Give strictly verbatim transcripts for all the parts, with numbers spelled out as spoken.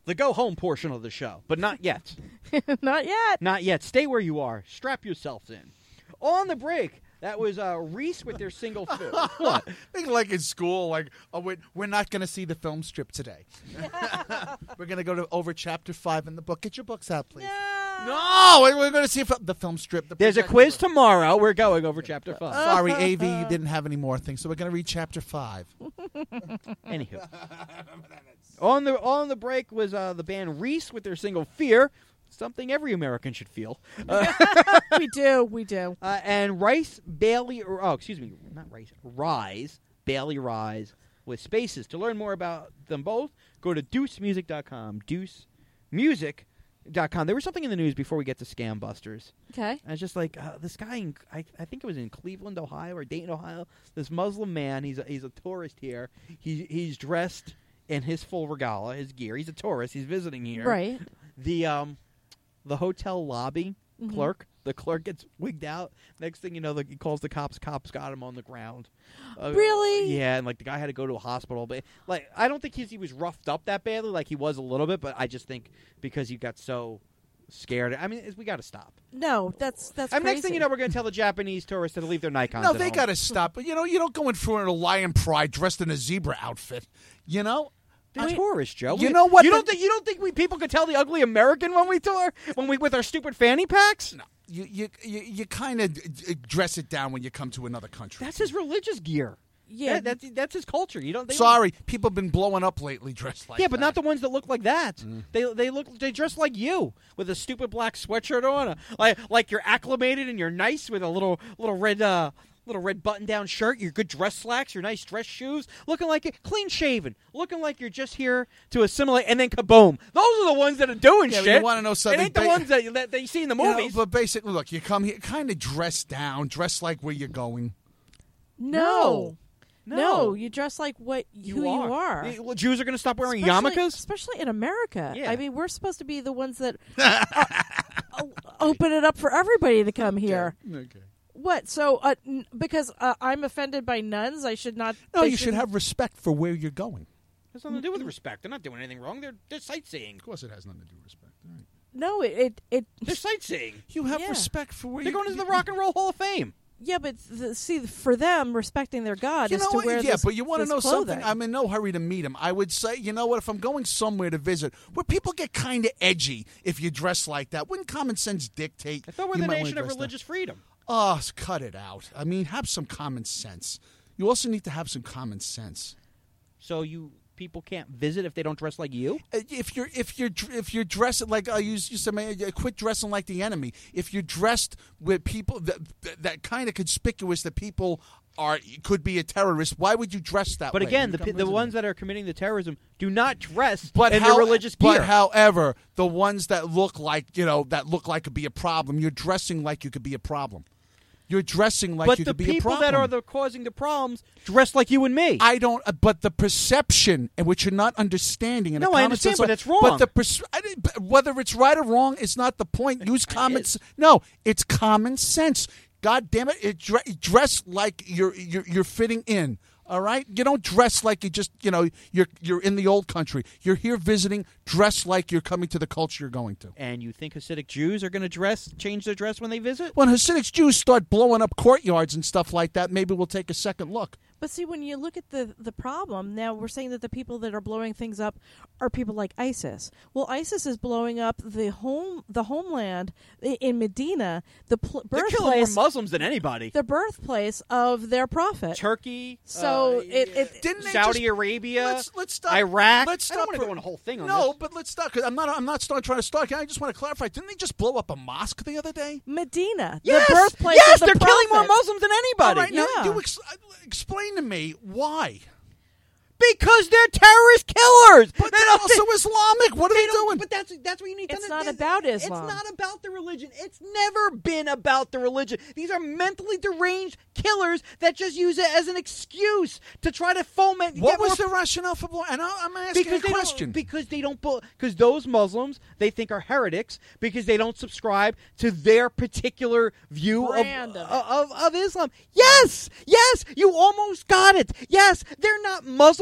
the go-home portion of the show, but not yet. Not yet. Not yet. Stay where you are. Strap yourselves in. On the break, that was uh, Reese with their single film. What? Think like in school, like, oh, we're, we're not going to see the film strip today. We're going to go to over chapter five in the book. Get your books out, please. No. No, we're going to see if, the film strip. The There's a quiz tomorrow. We're going over chapter five. Sorry, A V, you didn't have any more things, so we're going to read chapter five. Anywho. On the on the break was uh, the band Reese with their single Fear, something every American should feel. Uh, we do, we do. uh, and Rice Bailey, or, oh, excuse me, not Rice, Rise, Bailey Rise with Spaces. To learn more about them both, go to deuce music dot com, deuce music dot com. There was something in the news before we get to Scam Busters. Okay. I was just like, uh, this guy, in, I, I think it was in Cleveland, Ohio, or Dayton, Ohio, this Muslim man, he's a, he's a tourist here. He, he's dressed in his full regala, his gear. He's a tourist. He's visiting here. Right. The um, the hotel lobby Mm-hmm. clerk, the clerk gets wigged out. Next thing you know, the, he calls the cops. Cops got him on the ground. Uh, Really? Yeah, and like the guy had to go to a hospital. But like, I don't think he's, he was roughed up that badly. Like he was a little bit, but I just think because he got so scared. I mean, we got to stop. No, that's that's. I mean, crazy. next thing you know, we're going to tell the Japanese tourists to leave their Nikons. No, at they home. got to stop. But, you know, you don't go in for a lion pride dressed in a zebra outfit, you know? They're I- tourists, Joe. You We- know what You the- don't think you don't think we people could tell the ugly American when we tour when we with our stupid fanny packs? No, you you you, you kind of dress it down when you come to another country. That's his religious gear. Yeah, That- that's that's his culture. You don't. They Sorry, people have been blowing up lately dressed like yeah, that. but not the ones that look like that. They they look they dress like you with a stupid black sweatshirt on, a, like like you're acclimated and you're nice with a little little red uh little red button down shirt, your good dress slacks, your nice dress shoes, looking like it clean shaven, looking like you're just here to assimilate, and then kaboom. Those are the ones that are doing Yeah, but shit. you wanna know something? It ain't the Ba- ones that, that, that you see in the You know, movies. but basically, look, you come here kind of dress down, dress like where you're going. no. No. No, you dress like what who you are. The- well, Jews are going to stop wearing Especially- yarmulkes? especially in America. Yeah. I mean, we're supposed to be the ones that uh, o- open it up for everybody to come here. Okay. What? So, uh, n- because uh, I'm offended by nuns, I should not. No, they you should shouldn't- have respect for where you're going. Has nothing to do with respect. They're not doing anything wrong. They're they're sightseeing. Of course, it has nothing to do with respect. All right. No, it it, it They're sightseeing. You have Yeah. respect for where They're you're going to the Rock and Roll Hall of Fame. yeah, but th- see, for them, respecting their God You is know to what? wear Yeah, this, but you want to this know clothing. something? I'm in no hurry to meet him. I would say, you know what? If I'm going somewhere to visit, where people get kind of edgy if you dress like that, wouldn't common sense dictate? I thought we're you the might wanna nation of dress that? religious freedom. Oh, s- cut it out. I mean, have some common sense. You also need to have some common sense. So you people can't visit if they don't dress like you? Uh, If you're if you're dr- if you're dressed like I used used to say, uh, quit dressing like the enemy. If you're dressed with people that that, that kind of conspicuous that people are could be a terrorist, why would you dress that But way? again, You the come pe- the visit ones me. that are committing the terrorism do not dress but in how, their religious but gear. however, the ones that look like you know that look like could be a problem, you're dressing like you could be a problem. You're dressing like but you the could be a people problem. that are the causing the problems dress like you and me. I don't. uh, But the perception, and which you're not understanding, and No, a I common understand, sense but like- it's wrong. But the pers- I didn't- but whether it's right or wrong is not the point. Use common. is. s- No, it's common sense. God damn it! It dre- dress like you're you're you're fitting in. All right, you don't dress like you just you know you're you're in the old country. You're here visiting. Dress like you're coming to the culture you're going to. and you think Hasidic Jews are going to dress change their dress when they visit? When Hasidic Jews start blowing up courtyards and stuff like that, maybe we'll take a second look. But see, when you look at the the problem, now we're saying that the people that are blowing things up are people like ISIS. Well, ISIS is blowing up the home the homeland i- in Medina, the pl- They're killing more birthplace Muslims than anybody. the birthplace of their prophet. Turkey, So uh, it, it Didn't they Saudi just- Arabia, Let's, let's stop. Iraq. Let's I stop don't want for- to go on a whole thing on no, this. but let's stop. Cause I'm not. I'm not starting trying to start. I just want to clarify. Didn't they just blow up a mosque the other day? Medina, Yes, the birthplace yes, of the they're killing more prophet. Muslims than anybody. All right, now Yeah. you ex- explain to me why. Because they're terrorist killers. But They they're don't- also Islamic. What are They they, don't- doing? But that's that's what you need to It's understand. not about Islam. It's not about the religion. It's never been about the religion. These are mentally deranged killers that just use it as an excuse to try to foment. what get was more the rationale for blowing? And I- I'm asking because a they question. don't because they don't because those Muslims they think are heretics because they don't subscribe to their particular view of, Brand of, of of of Islam. Yes, yes, you almost got it. Yes, they're not Muslims.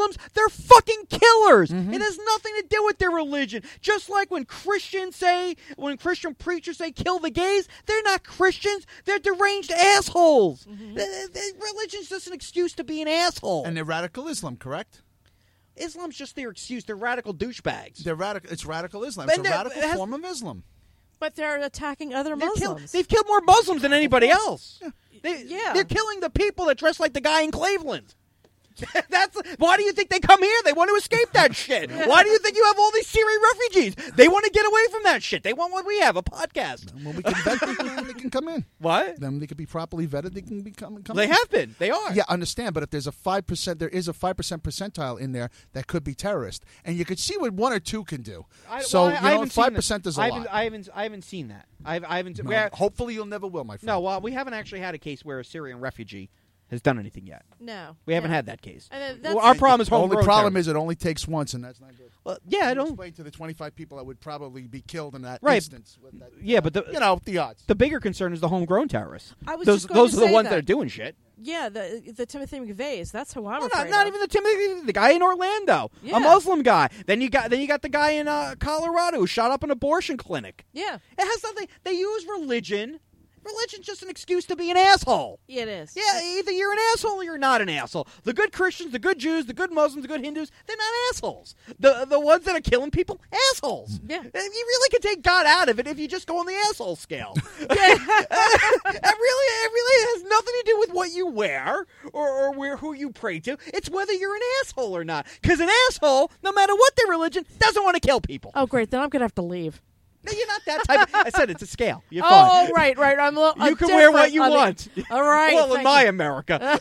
Muslims, they're fucking killers. Mm-hmm. It has nothing to do with their religion. Just like when Christians say, when Christian preachers say kill the gays, they're not Christians. They're deranged assholes. Mm-hmm. The, the, religion's just an excuse to be an asshole. And they're radical Islam, correct? Islam's just their excuse. They're radical douchebags. They're radical. It's radical Islam. It's And a it radical has- form of Islam. But they're attacking other They're kill- Muslims. they've killed more Muslims than anybody else. They, Yeah. They're killing the people that dress like the guy in Cleveland. That's why do you think they come here? They want to escape that shit. Why do you think you have all these Syrian refugees? They want to get away from that shit. They want what we have, a podcast. When we can vet them, they can come in. What? Then they can be properly vetted. They can become. Come They in. have been. They are. Yeah, understand. But if there's a five percent, there is a five percent percentile in there that could be terrorist, and you could see what one or two can do. I, so well, I, you I know, haven't seen five that. percent is a I lot. haven't, I haven't. I haven't seen that. I've, I haven't. No, we ha- hopefully, you'll never will, my friend. no, well, we haven't actually had a case where a Syrian refugee has done anything yet. No. We haven't no. had that case. And then Well, that's- our problem is The only homegrown problem terrorists. is it only takes once, and that's not good. Well, yeah, I You don't. explain to the twenty-five people that would probably be killed in that Right. instance. With that, Yeah, but the you know the odds. the bigger concern is the homegrown terrorists. I was those just going those to are the say ones that. that are doing shit. Yeah, the the Timothy McVeighs. That's who I'm No, afraid not, not of. even the Timothy, the guy in Orlando, Yeah. a Muslim guy. Then you got then you got the guy in uh, Colorado who shot up an abortion clinic. Yeah. It has nothing. They use religion. Religion's just an excuse to be an asshole. Yeah, it is. Yeah, either you're an asshole or you're not an asshole. The good Christians, the good Jews, the good Muslims, the good Hindus, they're not assholes. The the ones that are killing people, assholes. Yeah. You really can take God out of it if you just go on the asshole scale. it really, it really has nothing to do with what you wear or, or where who you pray to. It's whether you're an asshole or not. Because an asshole, no matter what their religion, doesn't want to kill people. Oh, great. Then I'm going to have to leave. No, you're not that type. Of, I said it's a scale. You're Oh, fine. right, right. I'm a little, You uh, can wear what different you on the- want. All right. Well, in thank my you. America.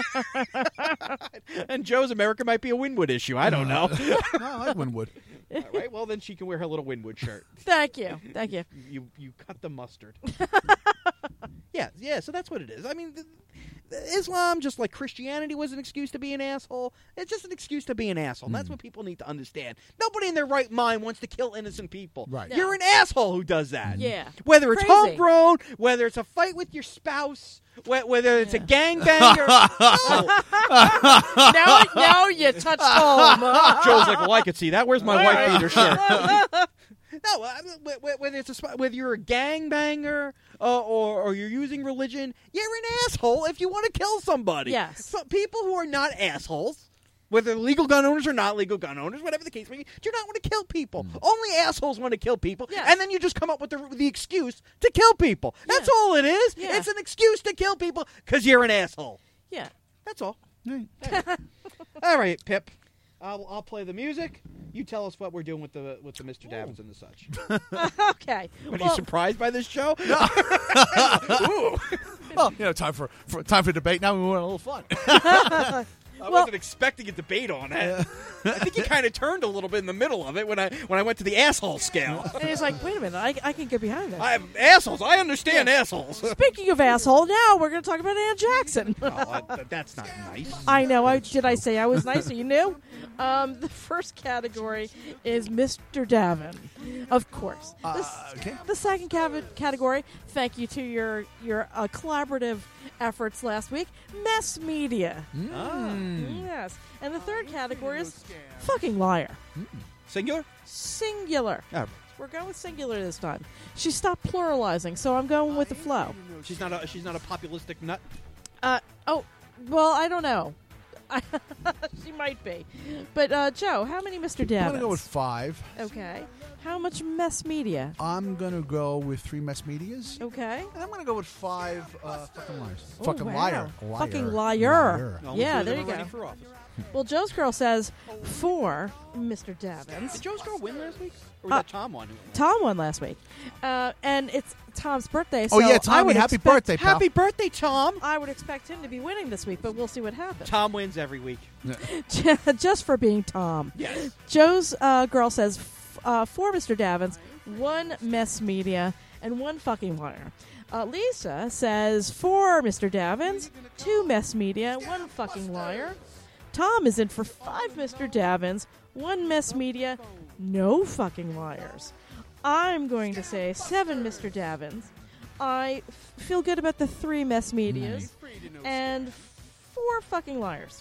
And Joe's America might be a Winwood issue. I don't know. no, I like Winwood. All right, well, then she can wear her little Winwood shirt. Thank you. Thank you. You you cut the mustard. yeah, yeah, so that's what it is. I mean, th- th- Islam, just like Christianity was an excuse to be an asshole, it's just an excuse to be an asshole. And that's what people need to understand. Nobody in their right mind wants to kill innocent people. Right. No. You're an asshole who does that. Yeah. Whether it's Crazy. homegrown, whether it's a fight with your spouse, wh- whether it's a gangbanger. no. now, now you touched home. Joe's like, well, I could see that. Where's my white beater shirt? No, I mean, wh- wh- whether it's a sp- whether you're a gangbanger uh, or or you're using religion, you're an asshole if you want to kill somebody. Yes. So people who are not assholes, whether legal gun owners or not legal gun owners, whatever the case may be, do not want to kill people. Only assholes want to kill people, Yes. and then you just come up with the the excuse to kill people. That's Yeah. all it is. Yeah. It's an excuse to kill people because you're an asshole. Yeah. That's all. Right. All right, Pip. I'll, I'll play the music. You tell us what we're doing with the with the Mister Davins and the such. Okay. Are you Well, surprised by this show? Well, you know, time for, for time for debate. Now we want a little fun. I Well- wasn't expecting a debate on it. I think you kind of turned a little bit in the middle of it when I when I went to the asshole scale. and he's like, wait a minute. I, I can get behind that. I have assholes. I understand assholes. Speaking of asshole, now we're going to talk about Ann Jackson. Oh, I- th- that's not nice. I know. I did. I say I was nice. You knew. Um, the first category is Mister Davin, of course. The, s- Uh, okay. the second cav- category. Thank you to your your uh, collaborative efforts last week. Mess media. Yes. And the third category is fucking liar. Singular? Singular. Oh, We're going with singular this time. She stopped pluralizing, so I'm going with the flow. she's not a she's not a populistic nut. Uh oh. Well, I don't know. She might be. But uh, Joe, how many Mister I'm Davins? gonna go with five. Okay. How much mess media? I'm gonna go with three mess medias. Okay. And I'm gonna go with five uh, fucking liars. Oh, fucking wow. liar. liar. Fucking liar. Almost Yeah, as there if you we're ready go. For office. Well, Joe's girl says four Mister Davins. Did Joe's girl win last week? Or was Uh, that Tom won? Tom won last week. Uh, and it's Tom's birthday. Oh so yeah, I Tommy, would happy expect- birthday, pal. Happy birthday, Tom! I would expect him to be winning this week, but we'll see what happens. Tom wins every week. Just for being Tom. Yes. Joe's uh, girl says f- uh, four Mister Davins, one mess media, and one fucking liar. Uh, Lisa says four Mister Davins, two mess media, one fucking liar. Tom is in for five Mister Davins, one mess media, no fucking liars. I'm going to say seven Mister Davins. I f- feel good about the three mess medias, and four fucking liars.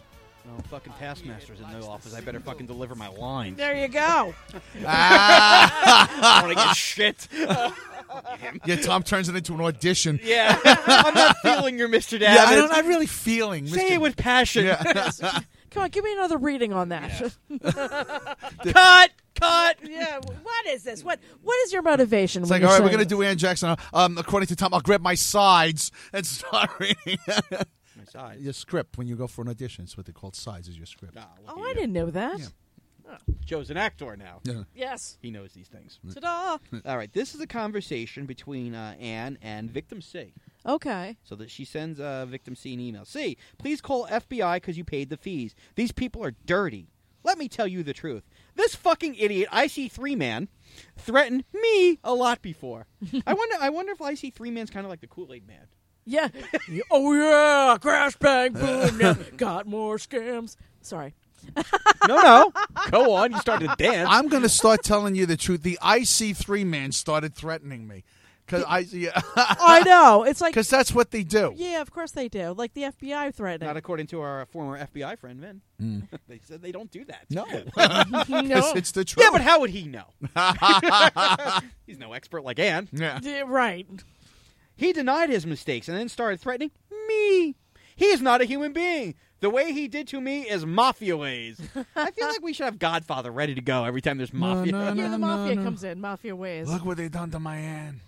Oh, fucking Taskmaster's in the office. I better fucking deliver my lines. There you go. I want to get shit. Yeah, Tom turns it into an audition. Yeah, I'm not feeling your Mister Davids. Yeah, I don't, I'm really feeling. Say Mister it with passion. Yeah. Come on, give me another reading on that. Yeah. Cut! Cut! Yeah, what is this? What What is your motivation? It's when like, you're all right, we're saying going to do Ann Jackson. Um, according to Tom, I'll grab my sides and start reading. My sides. Your script, when you go for an audition, it's what they call sides, is your script. Ah, look Oh, at I you. didn't know that. Yeah. Joe's an actor now. Yeah. Yes. He knows these things. Ta-da. All right, this is a conversation between uh, Anne and Victim C. Okay. So that she sends uh, Victim C an email. C, please call F B I because you paid the fees. These people are dirty. Let me tell you the truth. This fucking idiot I C three man threatened me a lot before. I wonder. I wonder if I C three man's kind of like the Kool-Aid man. Yeah. Oh, yeah. Crash, bang, boom. Now got more scams. Sorry. No, no. Go on. You started to dance. I'm going to start telling you the truth. The I C three man started threatening me. Because I, yeah. I know. It's like, Because that's what they do. yeah, of course they do. Like the F B I threatening. Not according to our former F B I friend, Vin. Mm. They said they don't do that. No. no. Because it's the truth. Yeah, but how would he know? He's no expert like Ann. Yeah. Yeah, right. He denied his mistakes and then started threatening me. He is not a human being. The way he did to me is mafia ways. I feel like we should have Godfather ready to go every time there's mafia. no, Yeah, the no, mafia no. comes in. Mafia ways. Look what they done to my Ann.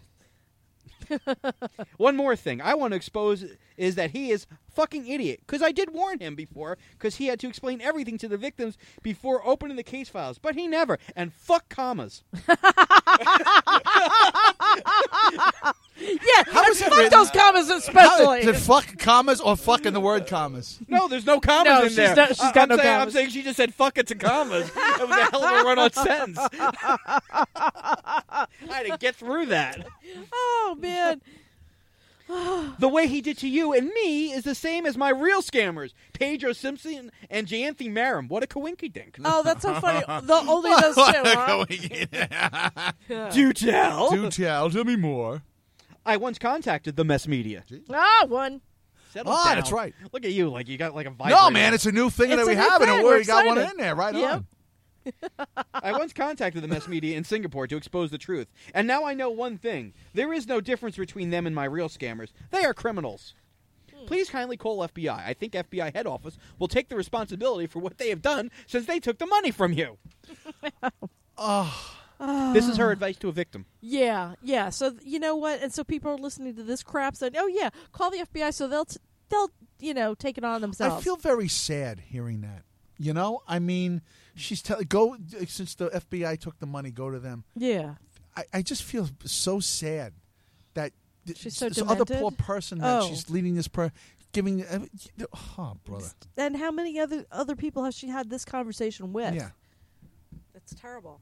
One more thing I want to expose is that he is fucking idiot. Because I did warn him before, because he had to explain everything to the victims before opening the case files. But he never. And fuck commas. Yeah, How and was that fuck written? those commas especially. How, did fuck commas or fuck in the word commas? No, there's no commas No, in she's there. not- she's I- got I'm no saying, I'm commas. saying she just said fuck it to commas. That was a hell of a run-on sentence. I had to get through that. Oh, man. The way he did to you and me is the same as my real scammers, Pedro Simpson and Janthi Maram. What a coinkydink. Oh, that's so funny. The, only those two, huh? Yeah. Do tell. Do tell. Tell me more. I once contacted the mess media. Ah, one. Settle Ah, down. that's right. Look at you, like you got like a vibrator. No, man, it's a new thing It's that a we new have, thing. and We're we got one excited. in there. Right Yep. on. I once contacted the mess media in Singapore to expose the truth, and now I know one thing: there is no difference between them and my real scammers. They are criminals. Please kindly call F B I. I think F B I head office will take the responsibility for what they have done since they took the money from you. Oh, This is her advice to a victim. Yeah, yeah. So you know what? And so people are listening to this crap saying, "Oh yeah, call the F B I." So they'll t- they'll you know take it on themselves. I feel very sad hearing that. You know, I mean, she's telling go since the F B I took the money, go to them. yeah. I, I just feel so sad that th- She's so this other demented? poor person that Oh. she's leading this per giving. Uh, oh, brother. And how many other other people has she had this conversation with? Yeah. That's terrible.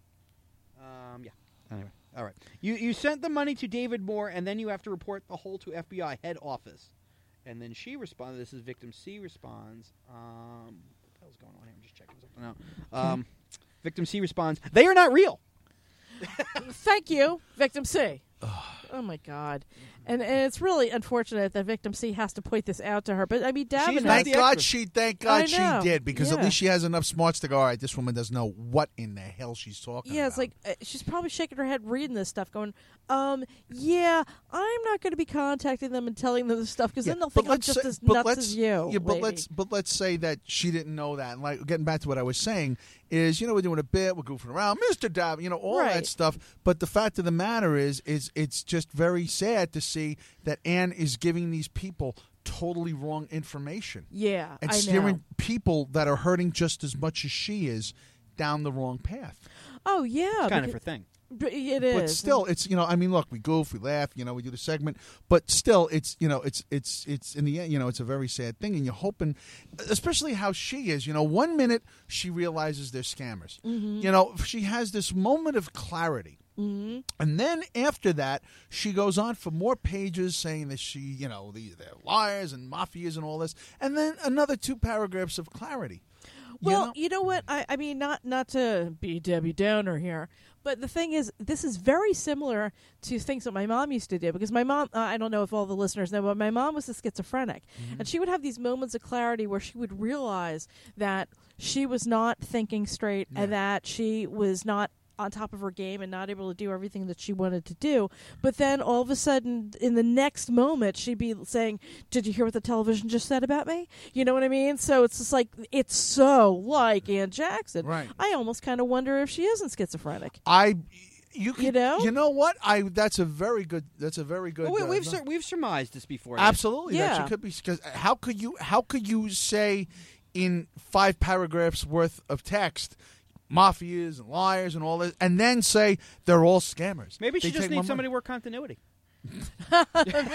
Um, yeah. Anyway, all right. You you sent the money to David Moore, and then you have to report the whole to F B I head office. And then she responded. This is victim C responds. Um, what the hell's going on here? I'm just checking something out. Um, victim C responds. They are not real. Thank you, victim C. Oh my God, and and it's really unfortunate that victim C has to point this out to her. But I mean, Davin, She's has- not Thank the God expert. she. Thank I God she know. did because at Yeah. least she has enough smarts to go. All right, this woman doesn't know what in the hell she's talking. yeah, it's about. like uh, she's probably shaking her head reading this stuff, going, "Um, yeah, I'm not going to be contacting them and telling them this stuff because then they'll think I'm just say- as but nuts let's- as you." Yeah, but lady." let's but let's say that she didn't know that. And like getting back to what I was saying is, you know, we're doing a bit, we're goofing around, Mister Dav, you know, all that Right. stuff. But the fact of the matter is, is it's just very sad to see that Anne is giving these people totally wrong information Yeah, and I steering know. people that are hurting just as much as she is down the wrong path. Oh yeah, It's kind of because- her thing. but it is. But still, it's you know, I mean, look, we goof, we laugh, you know, we do the segment, but still, it's you know, it's it's it's in the end, you know, it's a very sad thing, and you're hoping, especially how she is, you know, one minute she realizes they're scammers, Mm-hmm. you know, she has this moment of clarity. Mhm. And then after that, she goes on for more pages saying that she, you know, the, they're liars and mafias and all this, and then another two paragraphs of clarity. You Well, know? you know what? I, I mean, not not to be Debbie Downer here, But the thing is, this is very similar to things that my mom used to do. Because my mom, uh, I don't know if all the listeners know, but my mom was a schizophrenic. Mm-hmm. And she would have these moments of clarity where she would realize that she was not thinking straight yeah. and that she was not on top of her game and not able to do everything that she wanted to do. But then all of a sudden, in the next moment, she'd be saying, did you hear what the television just said about me? You know what I mean? So it's just like, it's so like Ann Jackson. Right. I almost kind of wonder if she isn't schizophrenic. I... You, can, you know, you know what? I that's a very good. That's a very good. Well, we, uh, we've no. sur- we've surmised this before. Absolutely, yeah. that she could be. Because how could you? How could you say in five paragraphs worth of text, mafias and liars and all this, and then say they're all scammers? Maybe she They just take needs more somebody to money. work continuity. That's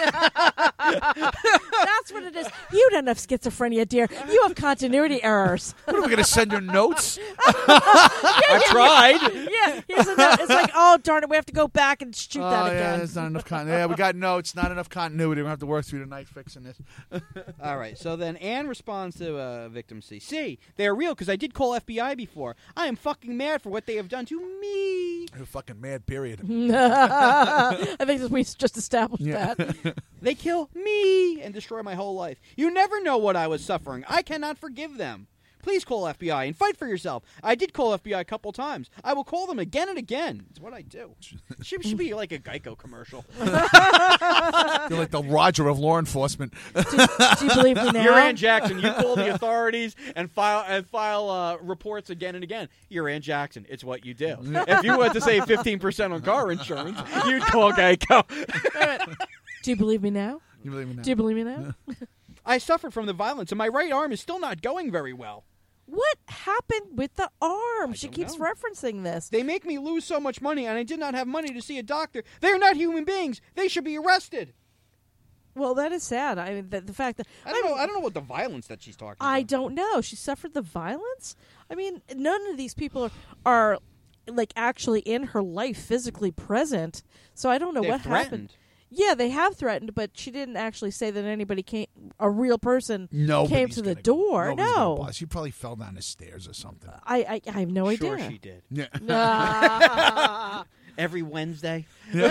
what it is. You don't have schizophrenia, dear. You have continuity errors. What, are we going to send her notes? I tried. Yeah, here's a note. It's like, oh darn it, we have to go back and shoot Oh, that yeah, again. there's not enough continuity. Yeah, we got notes. Not enough continuity. We have to work through the night fixing this. All right. So then Anne responds to uh, victim C. C. They are real because I did call F B I before. I am fucking mad for what they have done to me. You're fucking mad. Period. I think that we just established Yeah. that. They kill me and destroy my whole life. You never know what I was suffering. I cannot forgive them. Please call F B I and fight for yourself. I did call F B I a couple times. I will call them again and again. It's what I do. Should, should be like a Geico commercial. You're like the Roger of law enforcement. do, do you believe me now? You're Ann Jackson. You call the authorities and file and file uh, reports again and again. You're Ann Jackson. It's what you do. If you want to save fifteen percent on car insurance, you'd call Geico. Do you believe me now? You believe me now? Do you believe me now? I suffered from the violence, and my right arm is still not going very well. What happened with the arm? I She don't keeps know. referencing this. They make me lose so much money, and I did not have money to see a doctor. They are not human beings. They should be arrested. Well, that is sad. I mean, the, the fact that I don't know. I don't know what the violence that she's talking I about. don't know. She suffered the violence? I mean, none of these people are, are like actually in her life physically present. So I don't know They've what threatened. happened. Yeah, they have threatened, but she didn't actually say that anybody came, a real person Nobody's came to the gonna- door. nobody's gonna No. bust. She probably fell down the stairs or something. I, I, I have no Sure, idea. she did. Yeah. Ah. Every Wednesday.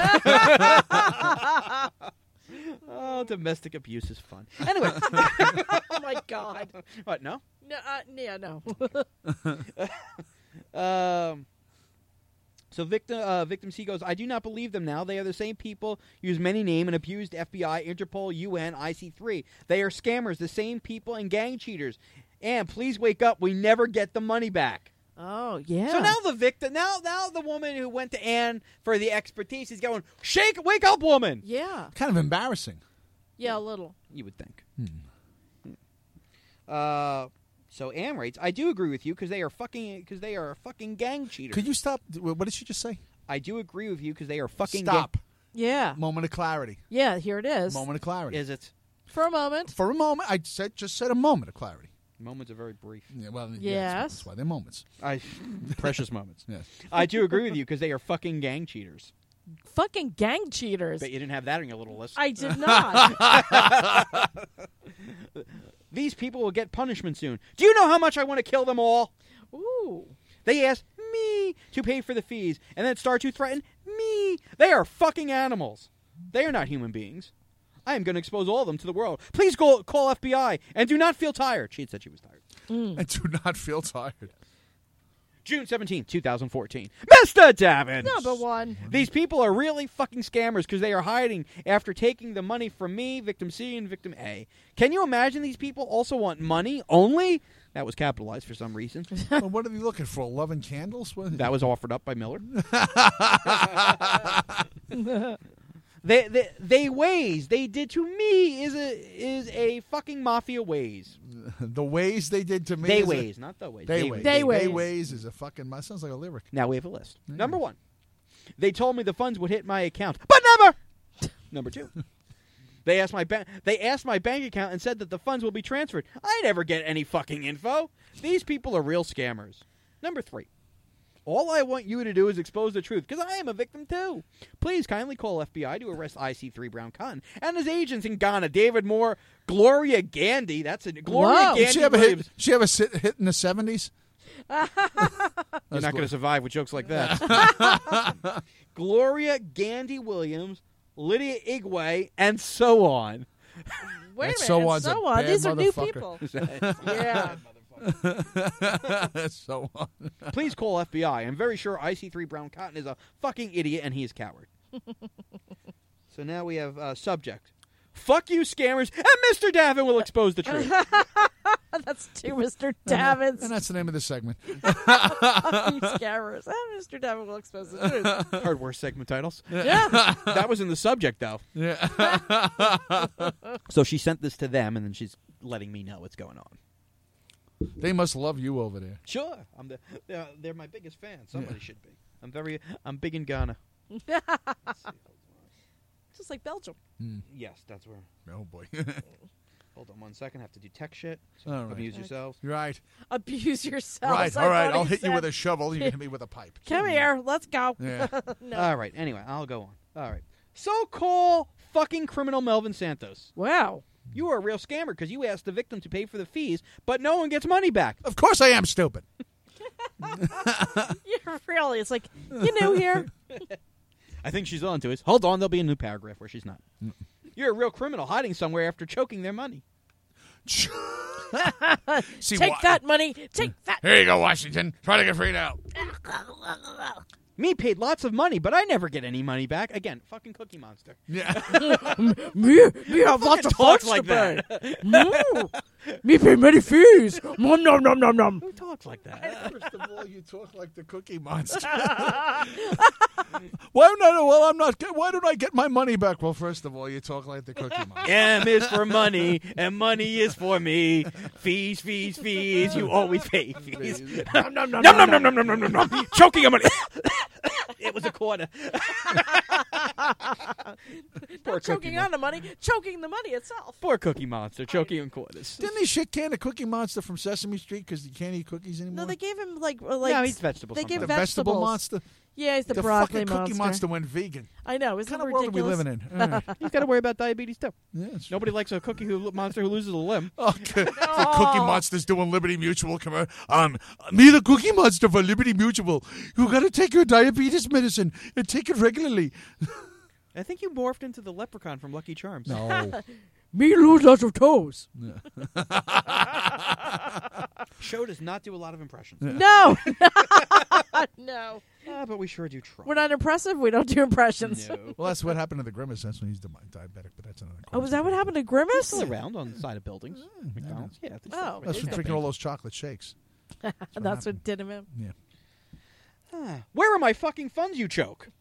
Oh, domestic abuse is fun. Anyway. Oh, my God. What, no? No, uh, yeah, no. Um, so victim uh, victim C goes, I do not believe them now. They are the same people, use many name and abused F B I, Interpol, U N, I C three. They are scammers, the same people and gang cheaters. And please wake up. We never get the money back. Oh, yeah. So now the victim, now now the woman who went to Anne for the expertise is going, shake, wake up, woman. Yeah. Kind of embarrassing. Yeah, a little. You would think. Hmm. Uh, so Anne writes, I do agree with you because they are fucking because they are fucking gang cheaters. Could you stop? What did she just say? I do agree with you because they are fucking Stop. gang- Yeah. Moment of clarity. Yeah, here it is. Moment of clarity. Is it? For a moment. For a moment, I said just said a moment of clarity. Moments are very brief. Yeah, well, yes. Yes. That's why they're moments. I precious moments. Yes. I do agree with you because they are fucking gang cheaters. Fucking gang cheaters. Bet you didn't have that on your little list. I did not. These people will get punishment soon. Do you know how much I want to kill them all? Ooh. They ask me to pay for the fees and then start to threaten me. They are fucking animals. They are not human beings. I am going to expose all of them to the world. Please go, call F B I and do not feel tired. She had said she was tired. And do not feel tired. June seventeenth, twenty fourteen. Mister Davins! Number one. These people are really fucking scammers because they are hiding after taking the money from me, victim C, and victim A. Can you imagine these people also want money only? That was capitalized for some reason. Well, what are they looking for? Love and candles? What? That was offered up by Miller. they, they, they ways they did to me is a is a fucking mafia ways. The ways they did to me. They is a- ways, not the ways. They, They ways. ways. They ways. They ways is a fucking. That sounds like a lyric. Now we have a list. Yeah. Number one, they told me the funds would hit my account, but never. Number two, they asked my bank. They asked my bank account and said that the funds will be transferred. I never get any fucking info. These people are real scammers. Number three, all I want you to do is expose the truth because I am a victim too. Please kindly call F B I to arrest I C three Brown Cotton and his agents in Ghana, David Moore, Gloria Gandhi. That's a Gloria Whoa. Gandhi. Did she have a Williams. hit? She have a sit, hit in the seventies? You're not going to survive with jokes like that. Gloria Gandy Williams, Lydia Igwe, and so on. Wait a minute. so and on's a so on. bad These are new motherfucker. people. Yeah. So on. Please call F B I. I'm very sure I C three Brown Cotton is a fucking idiot and he is a coward. So now we have uh, subject. Fuck you, scammers, and Mister Davin will expose the truth. That's two Mister Davins. And that's the name of the segment. You scammers. Ah, Mister Davin will expose the truth. Heard worse segment titles. Yeah. That was in the subject, though. Yeah. So she sent this to them, and then she's letting me know what's going on. They must love you over there. Sure, I'm the they're, they're my biggest fan. Somebody yeah. should be. I'm very I'm big in Ghana. Let's see, hold on. Just like Belgium. Mm. Yes, that's where. Oh boy. Hold on one second. I have to do tech shit. So All right. Abuse yourselves. Right. Abuse yourselves. Right. I All right. thought I'll he hit said. you with a shovel. You hit me with a pipe. Come here. Let's go. Yeah. No. All right. Anyway, I'll go on. All right. So-called fucking criminal Melvin Santos. Wow. You are a real scammer because you asked the victim to pay for the fees, but no one gets money back. Of course I am stupid. Yeah, really. It's like, you new here? I think she's on to us. Hold on. There'll be a new paragraph where she's not. Mm. You're a real criminal hiding somewhere after choking their money. See, Take wha- that money. Take that. Here you go, Washington. Try to get freed out. Me paid lots of money, but I never get any money back. Again, fucking Cookie Monster. Yeah. Me, me have lots of talks funds like to pay. that. No. Me pay many fees. Nom nom nom nom nom. Who talks like that? First of all, you talk like the Cookie Monster. Why not? Well, I'm not. Why don't I get my money back? Well, first of all, you talk like the Cookie Monster. M is for money, and money is for me. Fees, fees, fees. You always pay fees. Nom nom nom Nom nom nom nom nom nom nom nom. Choking on money. It was a quarter. Poor Not choking Cookie on the money, choking the money itself. Poor Cookie Monster, choking on quarters. Didn't they shit can a Cookie Monster from Sesame Street because you can't eat cookies anymore? No, they gave him like uh, like No, he's vegetable They gave the sometimes. vegetable vegetables. monster. Yeah, he's the, The broccoli fucking Cookie monster. Monster went vegan. I know. Isn't What kind that of world are we ridiculous? living in? All right. He's got to worry about diabetes too. Yeah, that's Nobody likes a cookie who, monster who loses a limb. Okay. The Cookie Monster's doing Liberty Mutual. Come on. Um, me the Cookie Monster for Liberty Mutual. You got to take your diabetes medicine and take it regularly. I think you morphed into the leprechaun from Lucky Charms. No. Me lose lots of toes. Show does not do a lot of impressions. No, no. Ah, but we sure do try. We're not impressive. We don't do impressions. No. Well, that's what happened to the Grimace. That's when he's di- diabetic, but that's another Oh, was question. that what happened to Grimace? Still around on the side of buildings. McDonald's. Yeah. they still- Oh, That's Is from that drinking all those chocolate shakes. That's what did him in. Yeah. Ah, where are my fucking funds, you choke?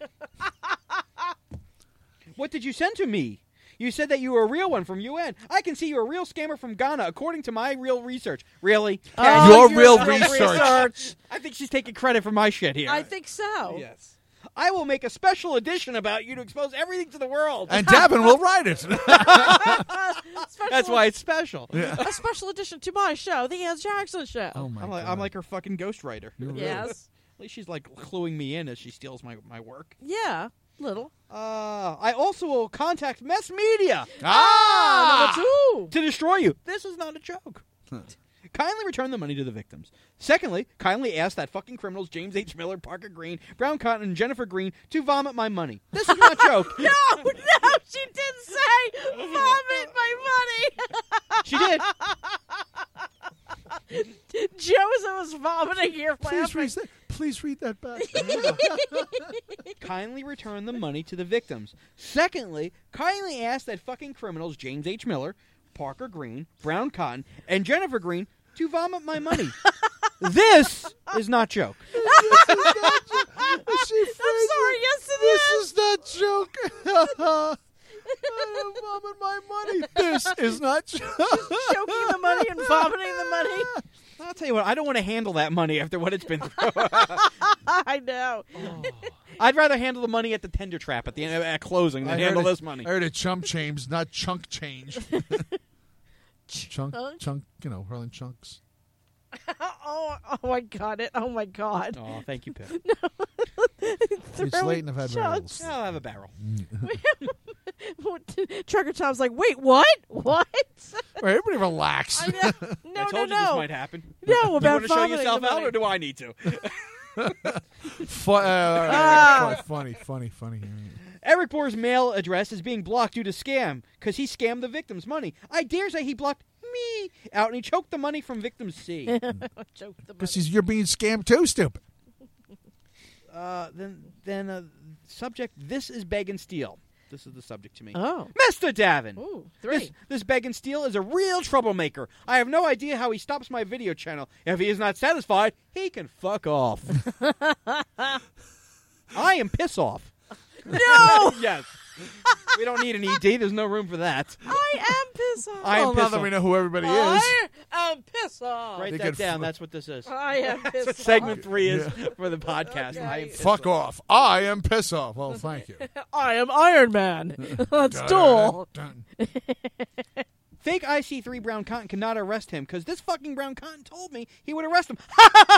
What did you send to me? You said that you were a real one from U N. I can see you're a real scammer from Ghana, according to my real research. Really? Oh, Your real real research. I think she's taking credit for my shit here. I think so. Yes. I will make a special edition about you to expose everything to the world. And Davin will write it. Special, That's why it's special. a special edition to my show, The Ann Jackson Show. Oh, my I'm like, God. I'm like her fucking ghostwriter. Yes. At least she's like cluing me in as she steals my, my work. Yeah. Little. Uh, I also will contact Mess Media Ah! Number two. to destroy you. This is not a joke. Kindly return the money to the victims. Secondly, kindly ask that fucking criminals James H. Miller, Parker Green, Brown Cotton, and Jennifer Green to vomit my money. This is not a joke. No, no, she didn't say vomit my money. She did. Joseph was vomiting here Please laughing. read that. Please read that back. Kindly return the money to the victims. Secondly, kindly ask that fucking criminals James H. Miller, Parker Green, Brown Cotton, and Jennifer Green to vomit my money. This is not joke. I'm sorry, yes it This is. is not joke. I don't vomit my money. This is not joke. Choking the money and vomiting the money. I'll tell you what, I don't want to handle that money after what it's been through. I know. I'd rather handle the money at the tender trap at the end at closing than I handle heard it- this money. I heard it chump change, not chunk change. chunk, Chunk? chunk, you know, hurling chunks. Oh, oh, I got it. Oh, my God. Oh, thank you, Pip. It's late and I've had chunks. barrels. I'll have a barrel. Trucker Tom's like, wait, what? What? All right, everybody relax. I know. No, I told no, you no. this might happen. No, Do you about want to show vomiting yourself the out, money. or do I need to? Fu- uh, Ah. funny, funny, funny. Eric Bohr's mail address is being blocked due to scam because he scammed the victim's money. I dare say he blocked me out and he choked the money from victim C. Choke the Because money. you're being scammed too, stupid. uh, then, then uh, subject. This is beg and steal. This is the subject to me. Oh. Mister Davin. Ooh, three. This, this beg and steal is a real troublemaker. I have no idea how he stops my video channel. If he is not satisfied, he can fuck off. I am piss off. No! Yes. We don't need an E D. There's no room for that. I am pissed off. I am Well, now piss that off. we know who everybody is. I am pissed off. Write They that could down. f- That's what this is. I am That's pissed what off. segment three is Yeah. for the podcast. Okay. I am pissed Fuck off. I am piss off. Well, thank you. I am Iron Man. Let's duel. Dun, Fake I C three Brown Cotton cannot arrest him because this fucking Brown Cotton told me he would arrest him.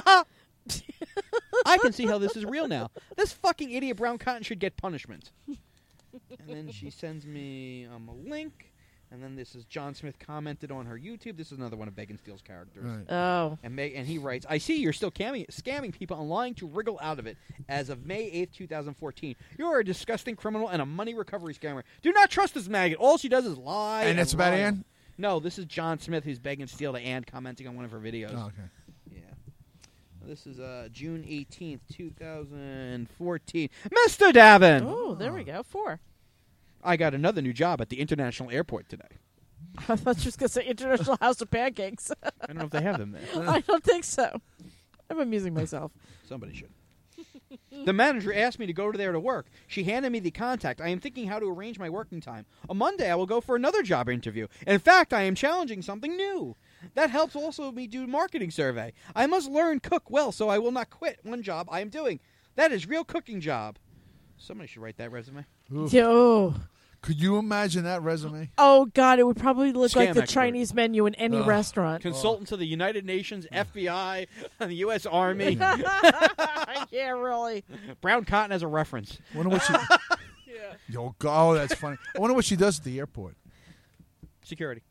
I can see how this is real now. This fucking idiot Brown Cotton should get punishment. And then she sends me um, a link. And then this is John Smith commented on her YouTube. This is another one of Bacon Steele's characters. Right. Oh. And May, and he writes, I see you're still camming, scamming people and lying to wriggle out of it. As of May eighth, twenty fourteen, you are a disgusting criminal and a money recovery scammer. Do not trust this maggot. All she does is lie. And it's about lie. Ann? No, this is John Smith who's begging Steele to Ann commenting on one of her videos. Oh, okay. Yeah. This is uh, June eighteenth, twenty fourteen. Mister Davin! Oh, there we go. Four. I got another new job at the international airport today. I thought you were going to say International House of Pancakes. I don't know if they have them there. I don't think so. I'm amusing myself. Somebody should. The manager asked me to go to there to work. She handed me the contact. I am thinking how to arrange my working time. On Monday, I will go for another job interview. In fact, I am challenging something new. That helps also me do marketing survey. I must learn cook well, so I will not quit one job I am doing. That is real cooking job. Somebody should write that resume. Oof. Yo. Could you imagine that resume? Oh, God, it would probably look Scam like the expert. Chinese menu in any Ugh. restaurant. Consultant to the United Nations, F B I, and the U S Army. Yeah, really. Brown Cotton as a reference. Wonder what she. Yeah. Yo, oh, that's funny. I wonder what she does at the airport. Security.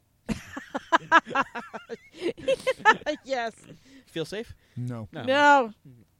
Yes. Feel safe? No. No.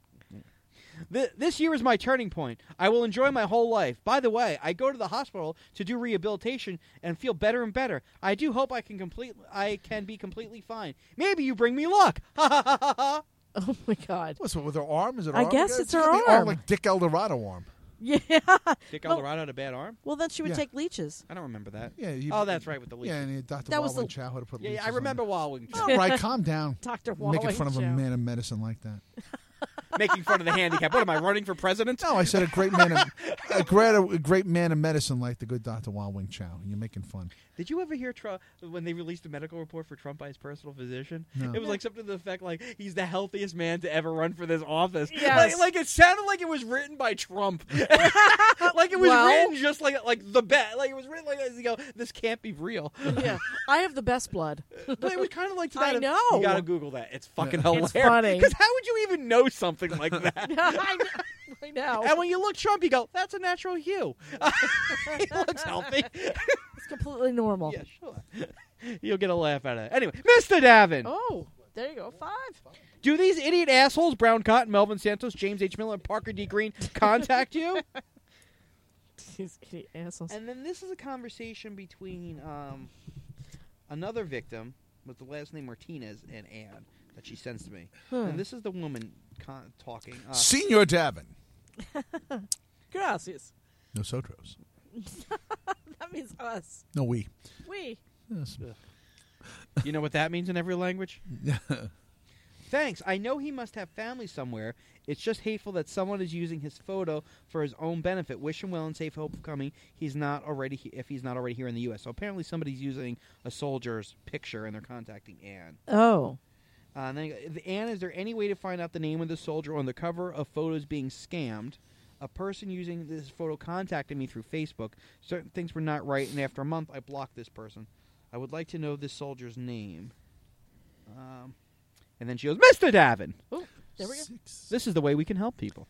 Th- this year is my turning point. I will enjoy my whole life. By the way, I go to the hospital to do rehabilitation and feel better and better. I do hope I can complete. I can be completely fine. Maybe you bring me luck. Ha ha ha ha ha. Oh, my God. What's with her arm? Is it? I arm? guess it's her got the arm. like Dick Eldorado arm. Yeah. Dick Well- Eldorado had a bad arm. Well, then she would Yeah. take leeches. I don't remember that. Yeah. He, Oh, that's right with the leech. Yeah, and he, Doctor That was Wildwing the- Chow had to put Yeah, yeah, leeches I on remember it. Wildwing. All right, calm down. Doctor Making fun of a Chow. man of medicine like that. Making fun of the handicap. What am I running for president? No, I said a great man, of, a great, a great man of medicine like the good Doctor Wildwing Chow. And you're making fun. Did you ever hear Trump when they released a medical report for Trump by his personal physician? No. It was like something to the effect like he's the healthiest man to ever run for this office. Yes. Like, like it sounded like it was written by Trump. Like it was Well- written just like like the best. Like it was written like you go, this can't be real. Yeah. I have the best blood. But it was kind of like to I that. of- know. You gotta Google that. It's fucking Yeah. hilarious. It's funny. Because how would you even know something like that? I know. I know. And when you look Trump, you go, that's a natural hue. He looks healthy. It's completely normal. Yeah, sure. You'll get a laugh out of it. Anyway, Mister Davin. Oh, there you go. Five. Do these idiot assholes, Brown Cotton, Melvin Santos, James H. Miller, and Parker D. Green, contact you? These idiot assholes. And then this is a conversation between um, another victim with the last name Martinez and Ann that she sends to me. Hmm. And this is the woman con- talking. Uh, Senior Davin. Gracias. Nosotros. That means us. No, we. We. Yes. you know what that means in every language? Thanks. I know he must have family somewhere. It's just hateful that someone is using his photo for his own benefit. Wish him well and safe hope of coming. He's not already he- if he's not already here in the U S So apparently somebody's using a soldier's picture and they're contacting Ann. Oh. Uh, and then Ann, is there any way to find out the name of the soldier on the cover of photos being scammed? A person using this photo contacted me through Facebook. Certain things were not right, and after a month, I blocked this person. I would like to know this soldier's name. Um, and then she goes, Mister Davin! Oh, there we go. Six. This is the way we can help people.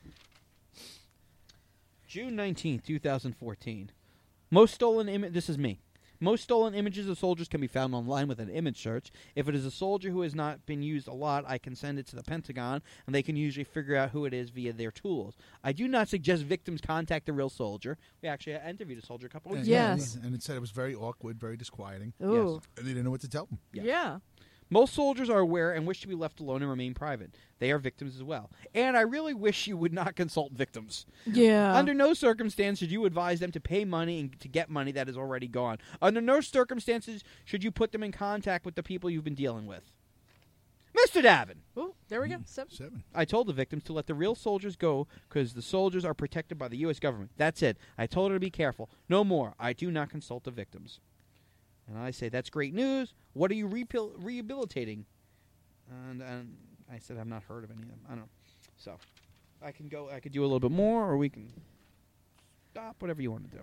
June nineteenth, twenty fourteen. Most stolen image. This is me. Most stolen images of soldiers can be found online with an image search. If it is a soldier who has not been used a lot, I can send it to the Pentagon, and they can usually figure out who it is via their tools. I do not suggest victims contact the real soldier. We actually interviewed a soldier a couple weeks And, ago. Yes. yeah, and it said it was very awkward, very disquieting, Ooh. and they didn't know what to tell them. Yes. Yeah. Most soldiers are aware and wish to be left alone and remain private. They are victims as well. And I really wish you would not consult victims. Yeah. Under no circumstances should you advise them to pay money and to get money that is already gone. Under no circumstances should you put them in contact with the people you've been dealing with. Mister Davin, Ooh, there we go. Seven. Seven. I told the victims to let the real soldiers go because the soldiers are protected by the U S government. That's it. I told her to be careful. No more. I do not consult the victims. And I say, that's great news. What are you repil- rehabilitating? And, and I said, I've not heard of any of them. I don't know. So I can go, I could do a little bit more, or we can stop, whatever you want to do.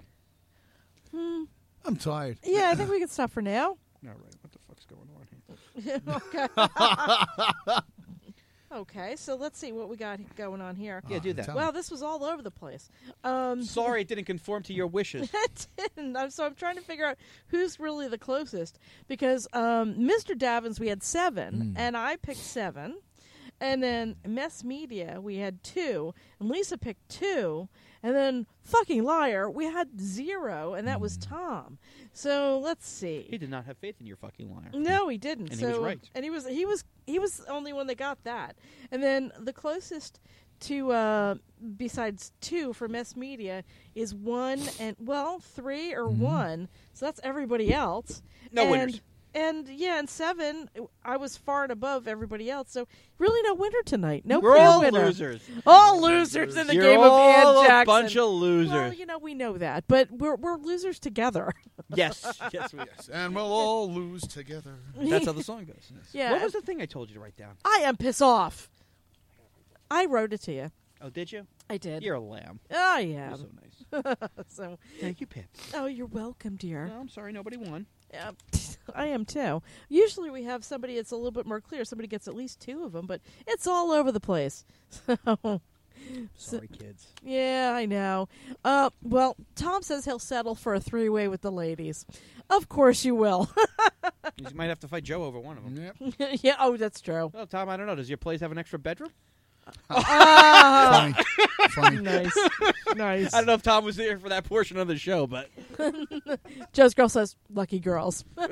Hmm. I'm tired. Yeah, I think we can stop for now. All right, what the fuck's going on here? Okay. Okay, so let's see what we got going on here. Yeah, do Uh, that. tell Wow, this was all over the place. Um, Sorry it didn't conform to your wishes. It didn't. I'm, so I'm trying to figure out who's really the closest because um, Mister Davins we had seven, Mm. and I picked seven, and then Mess Media we had two, and Lisa picked two, and then fucking liar we had zero, and that was Tom. So let's see. He did not have faith in your fucking liar. No, he didn't. And so, he was right. And he was he was he was the only one that got that. And then the closest to uh, besides two for Mess Media is one and well three or Mhm. one. So that's everybody else. No and, winners. And yeah, and seven, I was far and above everybody else. So really, no winner tonight. No We're clear all winner. losers. All losers in the You're game of all Ann a Jackson. bunch of losers. Well, you know we know that, but we're we're losers together. Yes, yes, we Yes, and we'll all lose together. That's how the song goes. Yeah. What was the thing I told you to write down? I am piss off. I wrote it to you. Oh, did you? I did. You're a lamb. I You're am. so nice. So, Thank you, Pip. oh, you're welcome, dear. No, I'm sorry, nobody won. Yeah, I am too. Usually we have somebody that's a little bit more clear. Somebody gets at least two of them, but it's all over the place. So, Sorry, kids. yeah, I know. Uh, well, Tom says he'll settle for a three-way with the ladies. Of course you will. You might have to fight Joe over one of them. Yep. Yeah, oh, that's true. Well, Tom, I don't know. Does your place have an extra bedroom? Ah, Funny. Funny. nice, nice. I don't know if Tom was there for that portion of the show, but Joe's girl says, "Lucky girls." well,